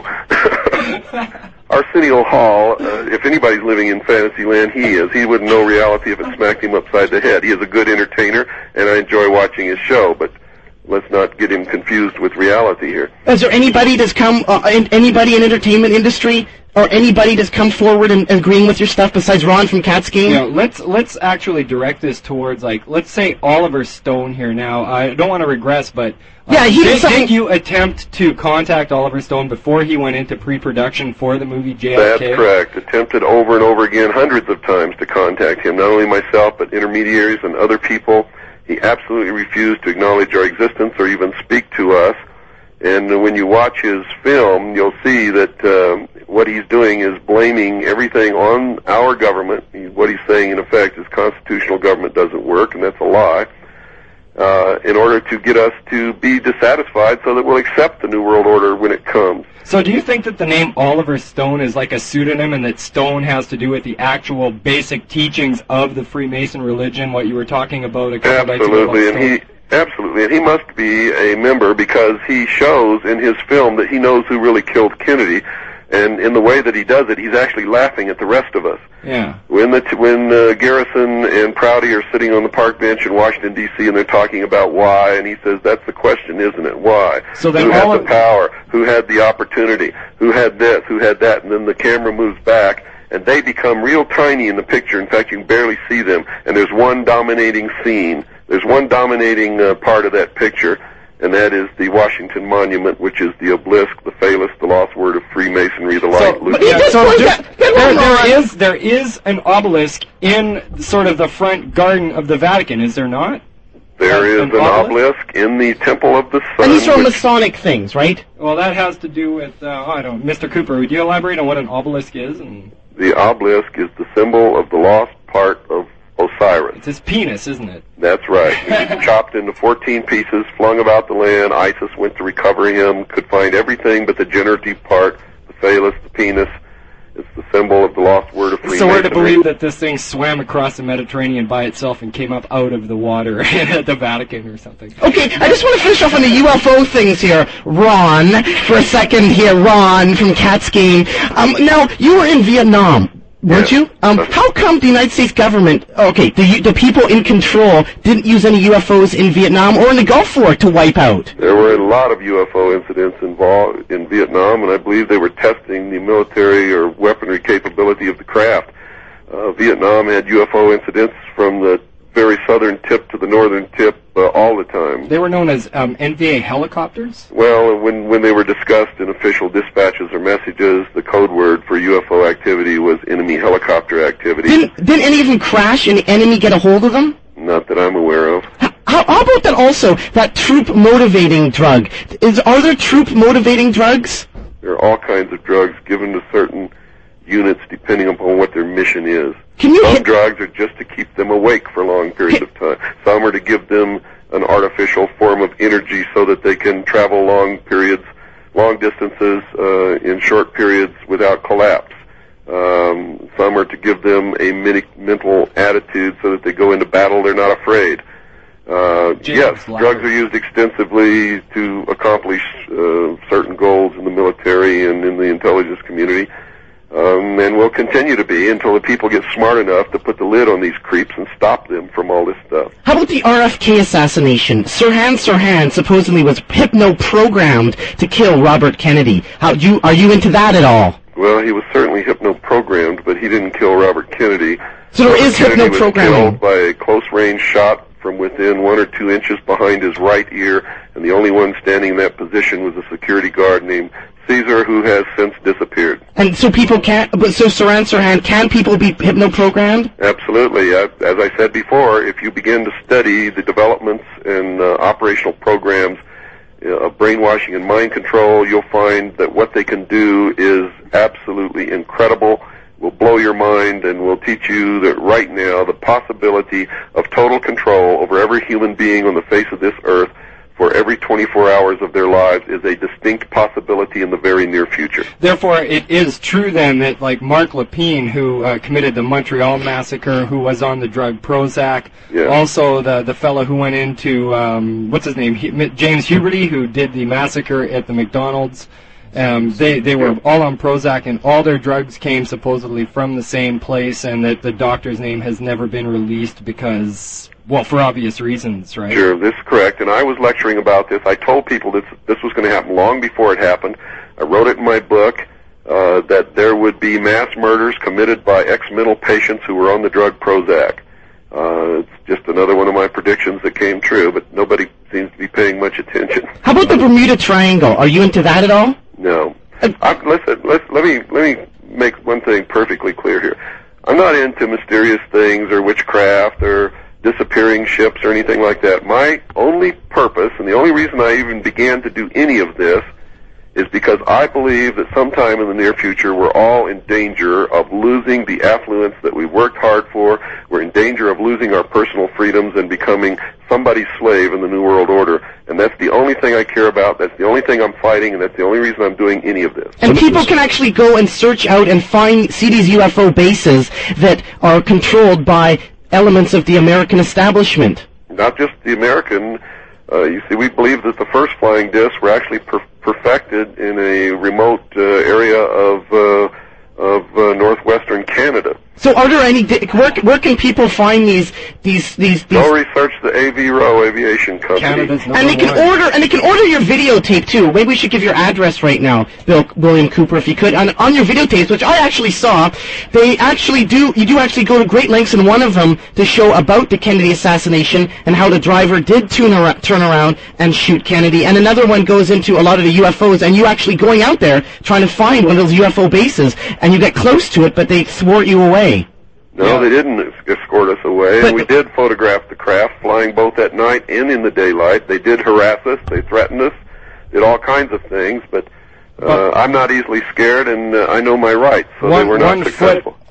S3: Arsenio Hall, uh, if anybody's living in fantasy land, he is. He wouldn't know reality if it smacked him upside the head. He is a good entertainer, and I enjoy watching his show, but let's not get him confused with reality here.
S1: Is there anybody that's come, uh, in, anybody in entertainment industry, or anybody that's come forward and agreeing with your stuff besides Ron from Cat's Game?
S2: You know, let's let's actually direct this towards, like, let's say Oliver Stone here now. I don't want to regress, but uh,
S1: Yeah, he did
S2: did,
S1: something-
S2: did you attempt to contact Oliver Stone before he went into pre-production for the movie J F
S3: That's
S2: K?
S3: correct. Attempted over and over again, hundreds of times, to contact him, not only myself, but intermediaries and other people. He absolutely refused to acknowledge our existence or even speak to us. And when you watch his film, you'll see that um, what he's doing is blaming everything on our government. He, what he's saying, in effect, is constitutional government doesn't work, and that's a lie, uh, in order to get us to be dissatisfied so that we'll accept the New World Order when it comes.
S2: So do you think that the name Oliver Stone is like a pseudonym, and that Stone has to do with the actual basic teachings of the Freemason religion, what you were talking about a couple nights ago?
S3: Absolutely,
S2: about
S3: and he
S2: Stone?
S3: absolutely, and he must be a member because he shows in his film that he knows who really killed Kennedy, and in the way that he does it, he's actually laughing at the rest of us.
S2: Yeah.
S3: When the t- when uh, Garrison and Prouty are sitting on the park bench in Washington D C and they're talking about why, and he says, "That's the question, isn't it? Why?
S2: So then
S3: who had
S2: all
S3: the
S2: of-
S3: power? Who had the opportunity? Who had this? Who had that?" And then the camera moves back, and they become real tiny in the picture. In fact, you can barely see them. And there's one dominating scene. There's one dominating uh, part of that picture, and that is the Washington Monument, which is the obelisk, the phallus, the lost word of Freemasonry, the light.
S1: but he
S2: Yeah,
S1: just
S2: so
S1: pointed
S2: just-
S1: out-
S2: there,
S1: Hold on.
S2: there is there is an obelisk in sort of the front garden of the Vatican, is there not?
S3: There is
S2: An
S3: an
S2: obelisk?
S3: obelisk in the Temple of the Sun.
S1: And these are all
S3: which-
S1: Masonic things, right?
S2: Well, that has to do with uh, I don't. Mister Cooper, would you elaborate on what an obelisk is? And
S3: the obelisk is the symbol of the lost part of Osiris.
S2: It's his penis, isn't it?
S3: That's right. He was chopped into fourteen pieces, flung about the land. ISIS went to recover him, could find everything but the generative part, the phallus, the penis. It's the symbol of the lost word of Freemasonry.
S2: So we're to believe that this thing swam across the Mediterranean by itself and came up out of the water at the Vatican or something.
S1: Okay, I just want to finish off on the U F O things here, Ron, for a second here, Ron from Cat's Game. Um, now, you were in Vietnam, weren't
S3: Yeah.
S1: you? Um, how come the United States government, okay, the, the people in control didn't use any U F Os in Vietnam or in the Gulf War to wipe out?
S3: There were a lot of U F O incidents involved in Vietnam, and I believe they were testing the military or weaponry capability of the craft. Uh, Vietnam had U F O incidents from the very southern tip to the northern tip uh, all the time.
S2: They were known as um, N V A helicopters?
S3: Well, when when they were discussed in official dispatches or messages, the code word for U F O activity was enemy helicopter activity.
S1: Didn't, didn't any of them crash and the enemy get a hold of them?
S3: Not that I'm aware of.
S1: How, how about that also, that troop motivating drug? Is, are there troop motivating drugs?
S3: There are all kinds of drugs given to certain units depending upon what their mission is.
S1: Can you
S3: Some
S1: hit,
S3: drugs are just to keep them awake for long periods of time. Some are to give them an artificial form of energy so that they can travel long periods, long distances uh, in short periods without collapse. Um, some are to give them a mini- mental attitude so that they go into battle, they're not afraid. Uh, yes, drugs are used extensively to accomplish uh, certain goals in the military and in the intelligence community. Um, and will continue to be until the people get smart enough to put the lid on these creeps and stop them from all this stuff.
S1: how about the R F K assassination? Sirhan Sirhan supposedly was hypno-programmed to kill Robert Kennedy. How do you, are you into that at all?
S3: Well, he was certainly hypno-programmed, but he didn't kill Robert Kennedy.
S1: So there
S3: Robert
S1: is
S3: Kennedy
S1: hypno-programming.
S3: was killed by a close-range shot from within one or two inches behind his right ear, and the only one standing in that position was a security guard named Caesar, who has since disappeared.
S1: And so people can't, but so Sirhan Sirhan, can people be hypno-programmed?
S3: Absolutely. Uh, as I said before, if you begin to study the developments and uh, operational programs uh, of brainwashing and mind control, you'll find that what they can do is absolutely incredible, will blow your mind, and will teach you that right now the possibility of total control over every human being on the face of this earth for every twenty-four hours of their lives is a distinct possibility in the very near future.
S2: Therefore, it is true then that, like Mark Lepine, who uh, committed the Montreal massacre, who was on the drug Prozac,
S3: Yeah.
S2: also the the fellow who went into um, what's his name, he, James Huberty, who did the massacre at the McDonald's. Um, they they were all on Prozac, and all their drugs came supposedly from the same place, and that the doctor's name has never been released because, well, for obvious reasons, right?
S3: Sure, this is correct. And I was lecturing about this. I told people this this was going to happen long before it happened. I wrote it in my book uh, that there would be mass murders committed by ex-mental patients who were on the drug Prozac. Uh, it's just another one of my predictions that came true, but nobody seems to be paying much attention.
S1: How about the Bermuda Triangle? Are you into that at all?
S3: No. I'm, listen, let's, let me let me make one thing perfectly clear here. I'm not into mysterious things or witchcraft or disappearing ships or anything like that. My only purpose, and the only reason I even began to do any of this, is because I believe that sometime in the near future we're all in danger of losing the affluence that we worked hard for. We're in danger of losing our personal freedoms and becoming somebody's slave in the New World Order. And that's the only thing I care about. That's the only thing I'm fighting, and that's the only reason I'm doing any of this.
S1: And people can actually go and search out and find, see these U F O bases that are controlled by elements of the American establishment.
S3: Not just the American. Uh, you see, we believe that the first flying discs were actually per- perfected in a remote uh, area of uh, of uh, northwestern Canada.
S1: So, are there any? Where, where can people find these these these? these
S3: Go research the A V Row Aviation Company.
S2: Canada's number
S1: and they can
S2: one.
S1: order and they can order your videotape too. Maybe we should give your address right now, Bill William Cooper, if you could. On, on your videotapes, which I actually saw, they actually do. You do actually go to great lengths in one of them to show about the Kennedy assassination and how the driver did turn around, turn around and shoot Kennedy. And another one goes into a lot of the U F Os and you actually going out there trying to find one of those U F O bases, and you get close to it, but they thwart you away.
S3: No,
S2: Yeah.
S3: they didn't escort us away.
S1: But-
S3: and we did photograph the craft flying both at night and in the daylight. They did harass us. They threatened us. Did all kinds of things. But uh,
S2: But-
S3: I'm not easily scared, and uh, I know my rights. So
S2: one,
S3: they were not
S2: one
S3: successful.
S2: foot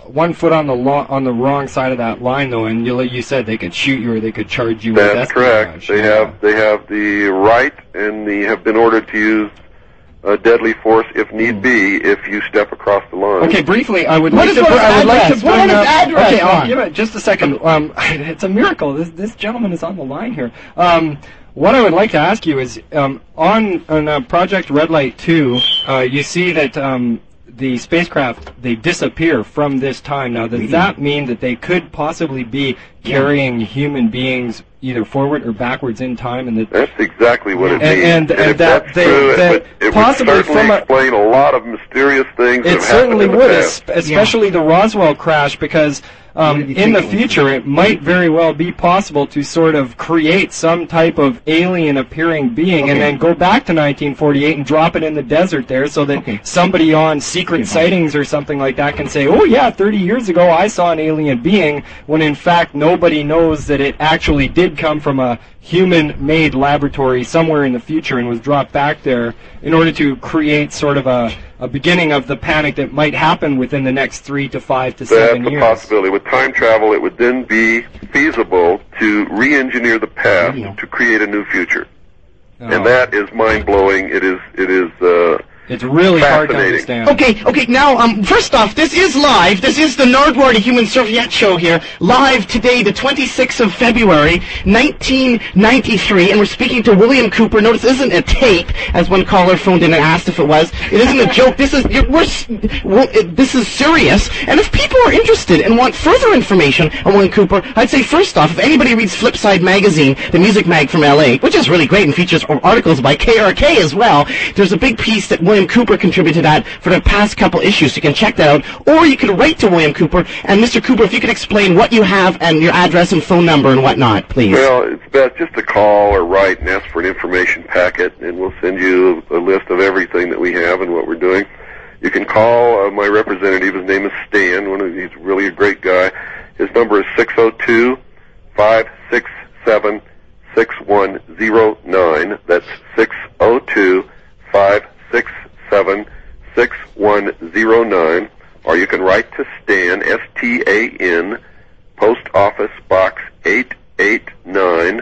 S2: one foot on the lo- on the wrong side of that line, though, and you, you said they could shoot you or they could charge you with
S3: That's correct. They
S2: yeah.
S3: have they have the right, and they have been ordered to use uh, deadly force if need be if you step across the line.
S2: Okay, briefly, I would
S1: What
S2: like
S1: is
S2: to.
S1: what
S2: I would like to
S1: address? What
S2: bring
S1: is
S2: up.
S1: address
S2: Okay, I'll
S1: on?
S2: give it just a second. Um, it's a miracle. This this gentleman is on the line here. Um, what I would like to ask you is um, on on uh, Project Red Light two, uh, you see that. Um, the spacecraft, they disappear from this time. Now, does that mean that they could possibly be carrying human beings either forward or backwards in time? And that
S3: That's exactly what it
S2: And-
S3: means.
S2: and- and
S3: if
S2: that
S3: that's
S2: they-
S3: true,
S2: that
S3: it would, it
S2: possibly
S3: would certainly
S2: from a-
S3: explain a lot of mysterious things that
S2: it
S3: have
S2: certainly
S3: happened in
S2: would,
S3: the
S2: es-
S3: past.
S2: especially the Roswell crash, because um,
S1: What did you
S2: in the
S1: think it was?
S2: future it might very well be possible to sort of create some type of alien-appearing being and
S1: Okay.
S2: then go back to nineteen forty-eight and drop it in the desert there so that
S1: Okay.
S2: somebody on secret sightings or something like that can say, oh yeah, thirty years ago I saw an alien being, when in fact nobody knows that it actually did come from a human-made laboratory somewhere in the future and was dropped back there in order to create sort of a, a beginning of the panic that might happen within the next three to five to seven
S3: That's a
S2: years.
S3: possibility. With time travel, it would then be feasible to re-engineer the past
S1: Radio.
S3: to create a new future.
S2: Oh.
S3: And that is mind-blowing. It is, it is, uh,
S2: It's really hard to
S3: Fascinating.
S2: understand.
S1: Okay, okay, now, um, first off, this is live. This is the Nardwuar, the Human Serviette show here, live today, the twenty-sixth of February, nineteen ninety-three, and we're speaking to William Cooper. Notice this isn't a tape, as one caller phoned in and asked if it was. It isn't a joke. This is, you're, we're, s- well, it, this is serious, and if people are interested and want further information on William Cooper, I'd say, first off, if anybody reads Flipside Magazine, the music mag from L A, which is really great and features articles by K R K as well, there's a big piece that William Cooper contributed to that for the past couple issues. You can check that out. Or you can write to William Cooper. And Mister Cooper, if you could explain what you have and your address and phone number and whatnot, please.
S3: well, it's best just to call or write and ask for an information packet, and we'll send you a list of everything that we have and what we're doing. You can call uh, my representative. His name is Stan. One of he's really a great guy. His number is six oh two, five six seven, six one oh nine. That's six oh two, five six seven, six one oh nine. Or you can write to Stan, S T A N, Post Office Box eight eight nine,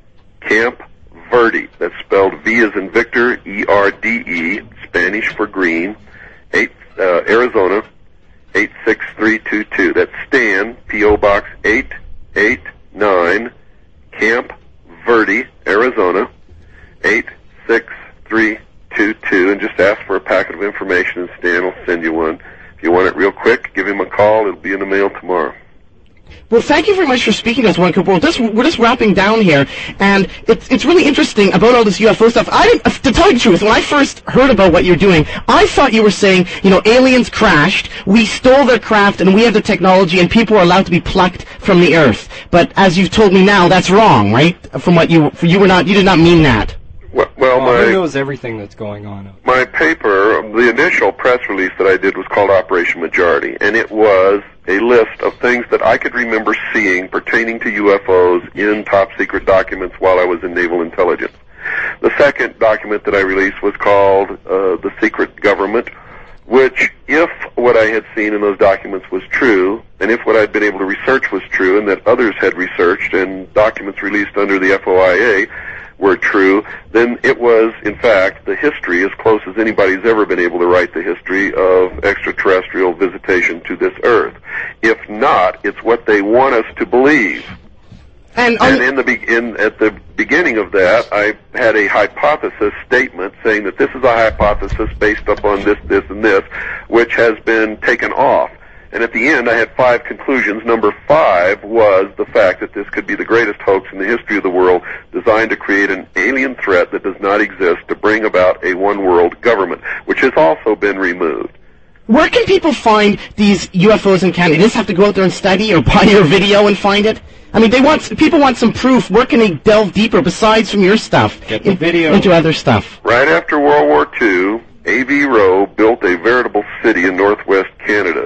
S3: Camp Verde. That's spelled V as in Victor, E R D E, Spanish for green, eight, uh, Arizona, eight six three two two. That's Stan, P O Box eight eight nine, Camp Verde, Arizona, eight six three two two, and just ask for a packet of information, and Stan will send you one. If you want it real quick, give him a call. It'll be in the mail tomorrow.
S1: Well, thank you very much for speaking to us, William Cooper. We're just, we're just wrapping down here, and it's it's really interesting about all this U F O stuff. I didn't, to tell you the truth, when I first heard about what you're doing, I thought you were saying, you know, aliens crashed, we stole their craft, and we have the technology, and people are allowed to be plucked from the Earth. But as you've told me now, that's wrong, right? From what you you were not, you did not mean that.
S3: Well, well
S2: Oh, who
S3: my
S2: knows everything that's going on?
S3: my paper, the initial press release that I did was called Operation Majority, and it was a list of things that I could remember seeing pertaining to U F Os in top secret documents while I was in Naval Intelligence. The second document that I released was called uh, The Secret Government, which, if what I had seen in those documents was true, and if what I'd been able to research was true, and that others had researched, and documents released under the F O I A were true, then it was, in fact, the history, as close as anybody's ever been able to write the history of extraterrestrial visitation to this Earth. If not, it's what they want us to believe.
S1: And, um,
S3: And in the be- in, at the beginning of that, I had a hypothesis statement saying that this is a hypothesis based upon this, this, and this, which has been taken off. And at the end, I had five conclusions. Number five was the fact that this could be the greatest hoax in the history of the world, designed to create an alien threat that does not exist to bring about a one-world government, which has also been removed.
S1: where can people find these U F Os in Canada? They just have to go out there and study or buy your video and find it? I mean, they want people want some proof. Where can they delve deeper besides from your stuff?
S2: Get the
S1: in-
S2: video.
S1: into other stuff.
S3: Right after World War Two, A V Rowe built a veritable city in northwest Canada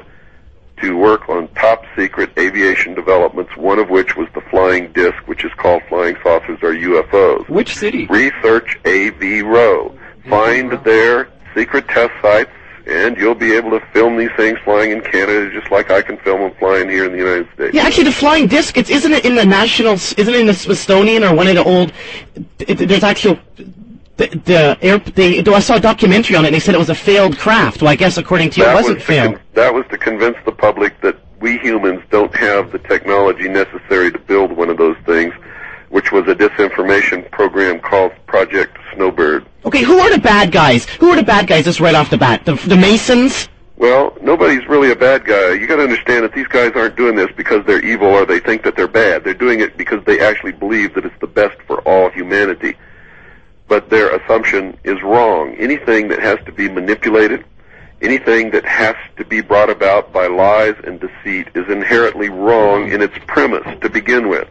S3: to work on top-secret aviation developments, one of which was the flying disc, which is called flying saucers or U F Os.
S2: Which city?
S3: Research A V Rowe. Find their secret test sites and you'll be able to film these things flying in Canada just like I can film them flying here in the United States.
S1: Yeah, actually, the flying disc, it's, isn't it in the National, isn't it in the Smithsonian or one of the old, it, there's actual, the, the air, they, I saw a documentary on it and they said it was a failed craft. Well, I guess according to you,
S3: that
S1: it wasn't
S3: was
S1: failed.
S3: Con- that was to convince the public that we humans don't have the technology necessary to build one of those things, which was a disinformation program called Project Snowbird.
S1: Okay, who are the bad guys? Who are the bad guys, just right off the bat? The, the Masons?
S3: Well, nobody's really a bad guy. You got to understand that these guys aren't doing this because they're evil or they think that they're bad. They're doing it because they actually believe that it's the best for all humanity. But their assumption is wrong. Anything that has to be manipulated, anything that has to be brought about by lies and deceit is inherently wrong in its premise to begin with.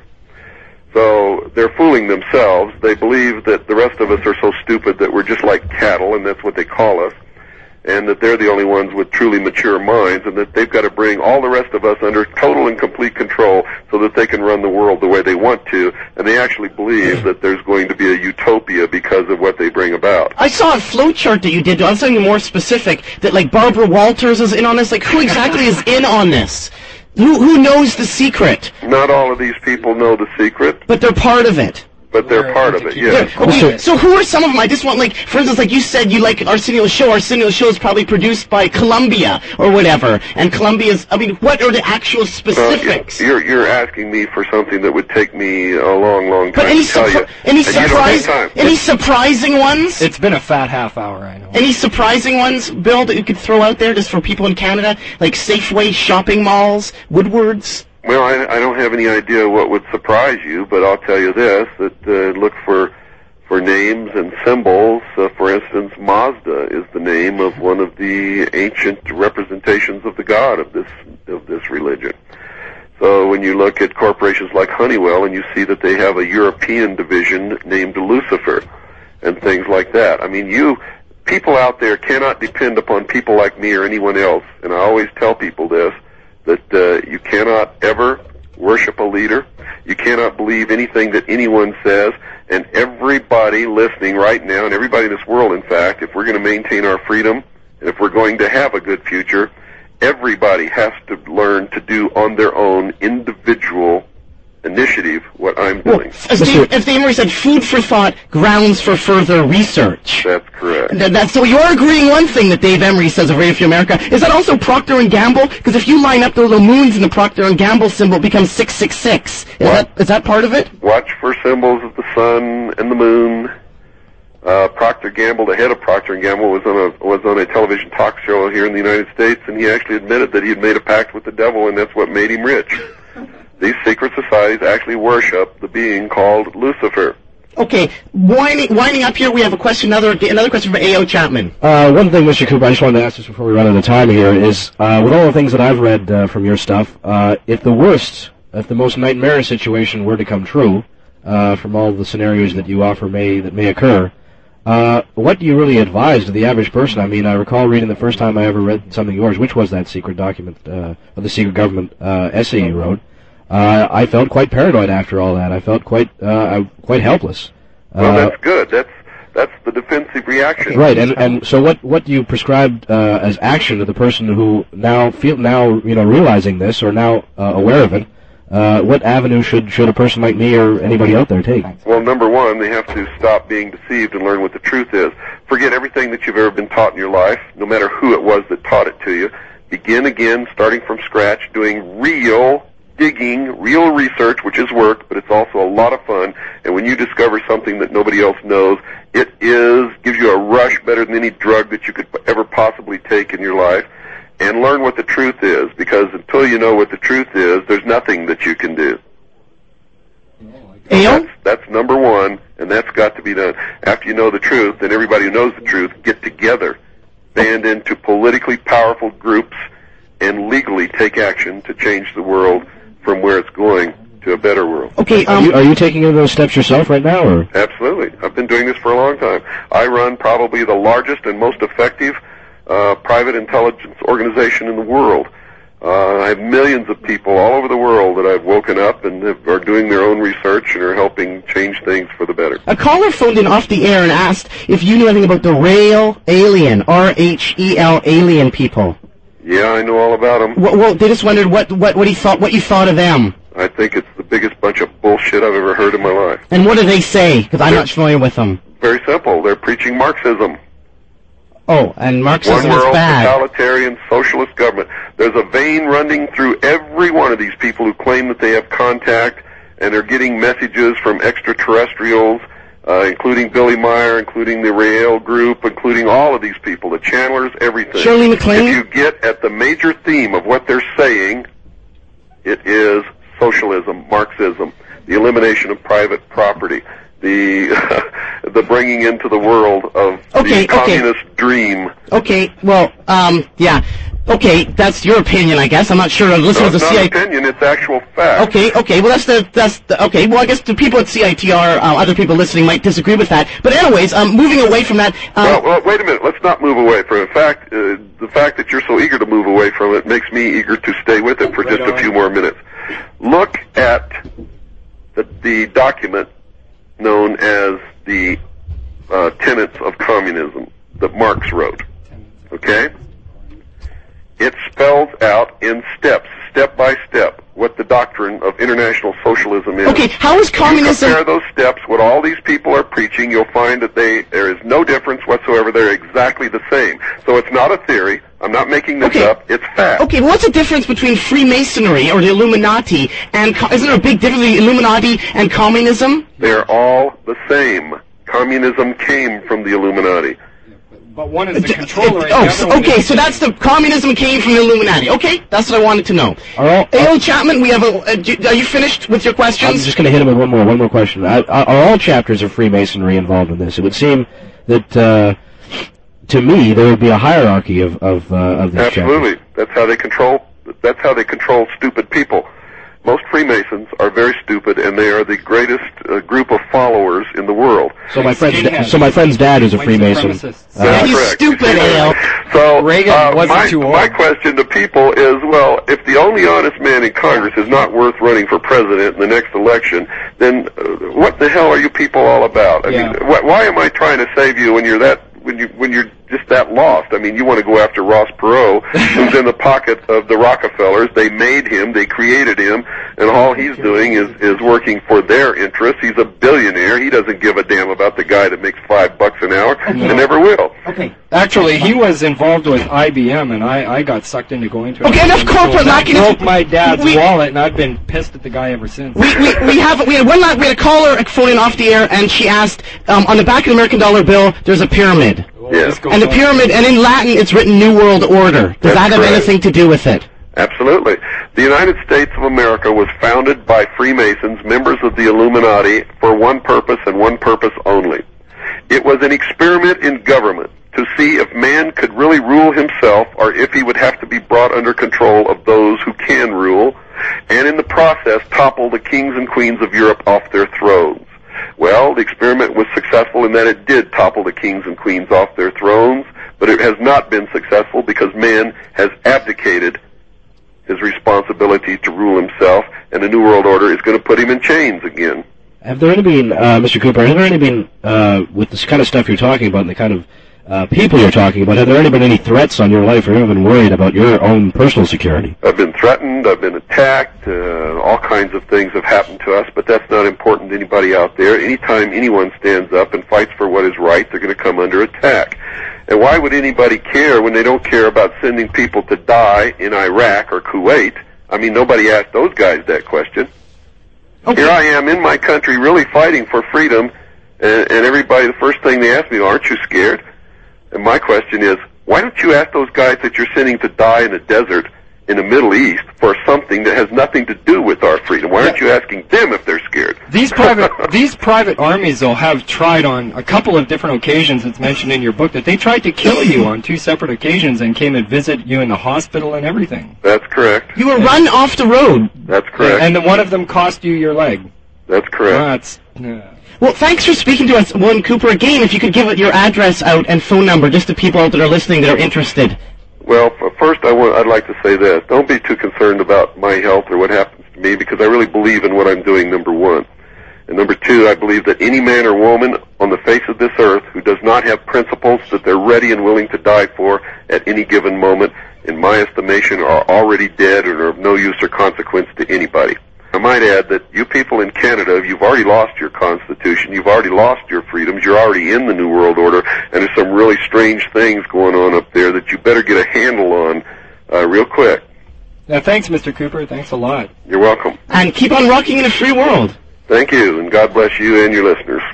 S3: So they're fooling themselves. They believe that the rest of us are so stupid that we're just like cattle, and that's what they call us, and that they're the only ones with truly mature minds, and that they've got to bring all the rest of us under total and complete control so that they can run the world the way they want to, and they actually believe that there's going to be a utopia because of what they bring about.
S1: I saw a flowchart that you did. I was something more specific, that like Barbara Walters is in on this. Like, who exactly is in on this? Who who knows the secret?
S3: Not all of these people know the secret,
S1: But they're part of it.
S3: but they're part of it, yes.
S1: Okay, so who are some of them? I just want, like, for instance, like you said, you like Arsenio's show. Arsenio's show is probably produced by Columbia or whatever. And Columbia's, I mean, what are the actual
S3: Uh,
S1: specifics?
S3: you're you're asking me for something that would take me a long, long time
S1: But any,
S3: to tell
S1: surpri-
S3: you.
S1: any,
S3: And you don't have
S1: surprise,
S3: time.
S1: any surprising ones?
S2: It's been a fat half hour, I know.
S1: Any surprising ones, Bill, that you could throw out there just for people in Canada? Like Safeway shopping malls, Woodward's?
S3: Well, I, I don't have any idea what would surprise you, but I'll tell you this, that uh, look for for names and symbols. Uh, for instance, Mazda is the name of one of the ancient representations of the god of this of this religion. So when you look at corporations like Honeywell and you see that they have a European division named Lucifer and things like that. I mean, you people out there cannot depend upon people like me or anyone else, and I always tell people this, that uh, you cannot ever worship a leader. You cannot believe anything that anyone says. And everybody listening right now, and everybody in this world, in fact, if we're going to maintain our freedom, and if we're going to have a good future, everybody has to learn to do on their own individual initiative what I'm doing.
S1: Well, as Dave, as Dave Murray said, food for thought, grounds for further research.
S3: That's correct.
S1: That, that's, so you're agreeing one thing that Dave Emery says of Radio Free America. Is that also Procter and Gamble? Because if you line up the little moons in the Procter and Gamble symbol, it becomes six six six. Is that is that part of it?
S3: Watch for symbols of the sun and the moon. Uh, Procter Gamble, the head of Procter and Gamble, was on a was on a television talk show here in the United States, and he actually admitted that he had made a pact with the devil, and that's what made him rich. These secret societies actually worship the being called Lucifer.
S1: Okay, winding, winding up here, we have a question, another another question from A O. Chapman.
S4: Uh, one thing, Mister Cooper, I just wanted to ask this before we run out of time here, is uh, with all the things that I've read uh, from your stuff, uh, if the worst, if the most nightmarish situation were to come true, uh, from all the scenarios that you offer may that may occur, uh, what do you really advise to the average person? I mean, I recall reading the first time I ever read something of yours, which was that secret document, uh, or the secret government uh, essay you wrote. Uh, I felt quite paranoid after all that. I felt quite uh, quite helpless.
S3: Well,
S4: uh,
S3: that's good. That's that's the defensive reaction.
S4: Right, and and so what what do you prescribe uh, as action to the person who now feel now you know realizing this or now uh, aware of it? Uh, what avenue should should a person like me or anybody out there take?
S3: Well, number one, they have to stop being deceived and learn what the truth is. Forget everything that you've ever been taught in your life, no matter who it was that taught it to you. Begin again, starting from scratch, doing real digging, real research, which is work, but it's also a lot of fun. And when you discover something that nobody else knows, it is gives you a rush better than any drug that you could ever possibly take in your life. And learn what the truth is, because until you know what the truth is, there's nothing that you can do. That's, that's number one, and that's got to be done. After you know the truth, then everybody who knows the truth get together, band into politically powerful groups, and legally take action to change the world from where it's going to a better world.
S1: Okay, um,
S4: are, you, are you taking those steps yourself right now, or?
S3: Absolutely. I've been doing this for a long time. I run probably the largest and most effective uh, private intelligence organization in the world. Uh, I have millions of people all over the world that I've woken up and have, are doing their own research and are helping change things for the better.
S1: A caller phoned in off the air and asked if you knew anything about the Rael alien, R H E L alien people.
S3: Yeah, I know all about them.
S1: Well, well, they just wondered what, what, what he thought, what you thought of them.
S3: I think it's the biggest bunch of bullshit I've ever heard in my life.
S1: And what do they say? Because I'm not familiar with them.
S3: Very simple. They're preaching Marxism.
S1: Oh, and Marxism
S3: One world,
S1: is bad.
S3: totalitarian, socialist government. There's a vein running through every one of these people who claim that they have contact and are getting messages from extraterrestrials, uh, including Billy Meyer, including the Rael group, including all of these people, the channelers, everything.
S1: Shirley MacLaine?
S3: If you get at the major theme of what they're saying, it is socialism, Marxism, the elimination of private property, the the bringing into the world of
S1: okay,
S3: the communist
S1: okay.
S3: dream.
S1: Okay, well, um, yeah. Okay, that's your opinion, I guess. I'm not sure. Listeners
S3: No, it's
S1: of
S3: not
S1: C I...
S3: opinion, it's actual fact.
S1: Okay, okay, well, that's the, that's the, okay, well, I guess the people at C I T R, uh, other people listening might disagree with that. But anyways, um, moving away from that... Um,
S3: well, well, wait a minute. Let's not move away from it. In fact, uh, the fact that you're so eager to move away from it makes me eager to stay with it for
S2: right
S3: just
S2: on.
S3: a few more minutes. Look at the, the document known as the uh, Tenets of Communism that Marx wrote. Okay? It spells out in steps, step by step, what the doctrine of international socialism is.
S1: okay, how is communism...
S3: You compare those steps, what all these people are preaching, you'll find that they there is no difference whatsoever. They're exactly the same. So it's not a theory. I'm not making this
S1: Okay.
S3: up. It's fact.
S1: Okay, well, what's the difference between Freemasonry or the Illuminati and... Co- isn't there a big difference between Illuminati and communism?
S3: They're all the same. Communism came from the Illuminati.
S2: But one is the controller. and the
S1: Oh,
S2: other
S1: so,
S2: one
S1: okay,
S2: is-
S1: so that's the communism came from the Illuminati. Okay, that's what I wanted to know.
S4: Are all,
S1: A L Chapman, we have a. Uh, do- are you finished with your
S4: I'm
S1: questions?
S4: just going to hit him with one more, one more question. Are, are all chapters of Freemasonry involved in this? It would seem that, uh, to me, there would be a hierarchy of of, uh, of these
S3: Absolutely.
S4: chapters.
S3: That's how they control. That's how they control stupid people. Most Freemasons are very stupid, and they are the greatest uh, group of followers in the world.
S4: So my friend's da-
S2: Skinheads.
S4: so my friend's dad is a
S2: White
S4: Freemason.
S2: supremacists.
S3: That's
S1: you
S3: correct.
S1: stupid, Ale.
S3: So
S2: Reagan
S3: uh,
S2: wasn't
S3: my,
S2: too old.
S3: my question to people is, well, if the only honest man in Congress is not worth running for president in the next election, then uh, what the hell are you people all about? I
S2: Yeah.
S3: mean, wh- why am I trying to save you when you're that when you when you're just that lost? I mean, you want to go after Ross Perot, who's in the pocket of the Rockefellers. They made him, they created him, and all he's doing is is working for their interests. He's a billionaire. He doesn't give a damn about the guy that makes five bucks an hour, and never will.
S1: Okay.
S2: Actually, he was involved with I B M, and I, I got sucked into going to.
S1: Okay,
S2: I B M.
S1: enough corporate
S2: So that
S1: lacking-
S2: broke my dad's
S1: We-
S2: wallet, and I've been pissed at the guy ever since.
S1: We, we, we have we had one night we had a caller phoning off the air, and she asked um, on the back of the American dollar bill there's a pyramid,
S2: Well,
S3: Yeah.
S2: this goes
S1: and the
S2: on.
S1: pyramid, and in Latin it's written New World Order. Does
S3: That's
S1: that have
S3: correct.
S1: anything to do with it?
S3: Absolutely. The United States of America was founded by Freemasons, members of the Illuminati, for one purpose and one purpose only. It was an experiment in government to see if man could really rule himself or if he would have to be brought under control of those who can rule, and in the process topple the kings and queens of Europe off their thrones. Well, the experiment was successful in that it did topple the kings and queens off their thrones, but it has not been successful because man has abdicated his responsibility to rule himself, and the New World Order is going to put him in chains again.
S4: Have there any been, uh, Mister Cooper? Have there any been uh, with this kind of stuff you're talking about and the kind of uh, people you're talking about? Have there any been any threats on your life, or have you been worried about your own personal security?
S3: I've been threatened, I've been attacked, uh, all kinds of things have happened to us, but that's not important to anybody out there. Anytime anyone stands up and fights for what is right, they're going to come under attack. And why would anybody care when they don't care about sending people to die in Iraq or Kuwait? I mean, nobody asked those guys that question.
S1: Okay.
S3: Here I am in my country really fighting for freedom, and, and everybody, the first thing they ask me, aren't you scared? And my question is, why don't you ask those guys that you're sending to die in the desert in the Middle East for something that has nothing to do with our freedom? Why aren't you asking them if they're scared?
S2: These private these private armies, though, have tried on a couple of different occasions. It's mentioned in your book that they tried to kill you on two separate occasions and came and visit you in the hospital and everything.
S3: That's correct.
S1: You were run off the road.
S3: That's correct.
S2: And then one of them cost you your leg.
S3: That's correct.
S2: That's. Uh,
S1: Well, thanks for speaking to us, William Cooper. Again, if you could give your address out and phone number just to people out that are listening that are interested.
S3: Well, f- first I want, I'd like to say this. Don't be too concerned about my health or what happens to me, because I really believe in what I'm doing, number one. And number two, I believe that any man or woman on the face of this earth who does not have principles that they're ready and willing to die for at any given moment, in my estimation, are already dead and are of no use or consequence to anybody. I might add that you people in Canada, you've already lost your Constitution, you've already lost your freedoms, you're already in the New World Order, and there's some really strange things going on up there that you better get a handle on uh, real quick.
S2: Now, thanks, Mister Cooper. Thanks a lot.
S3: You're welcome.
S1: And keep on rocking in a free world.
S3: Thank you, and God bless you and your listeners.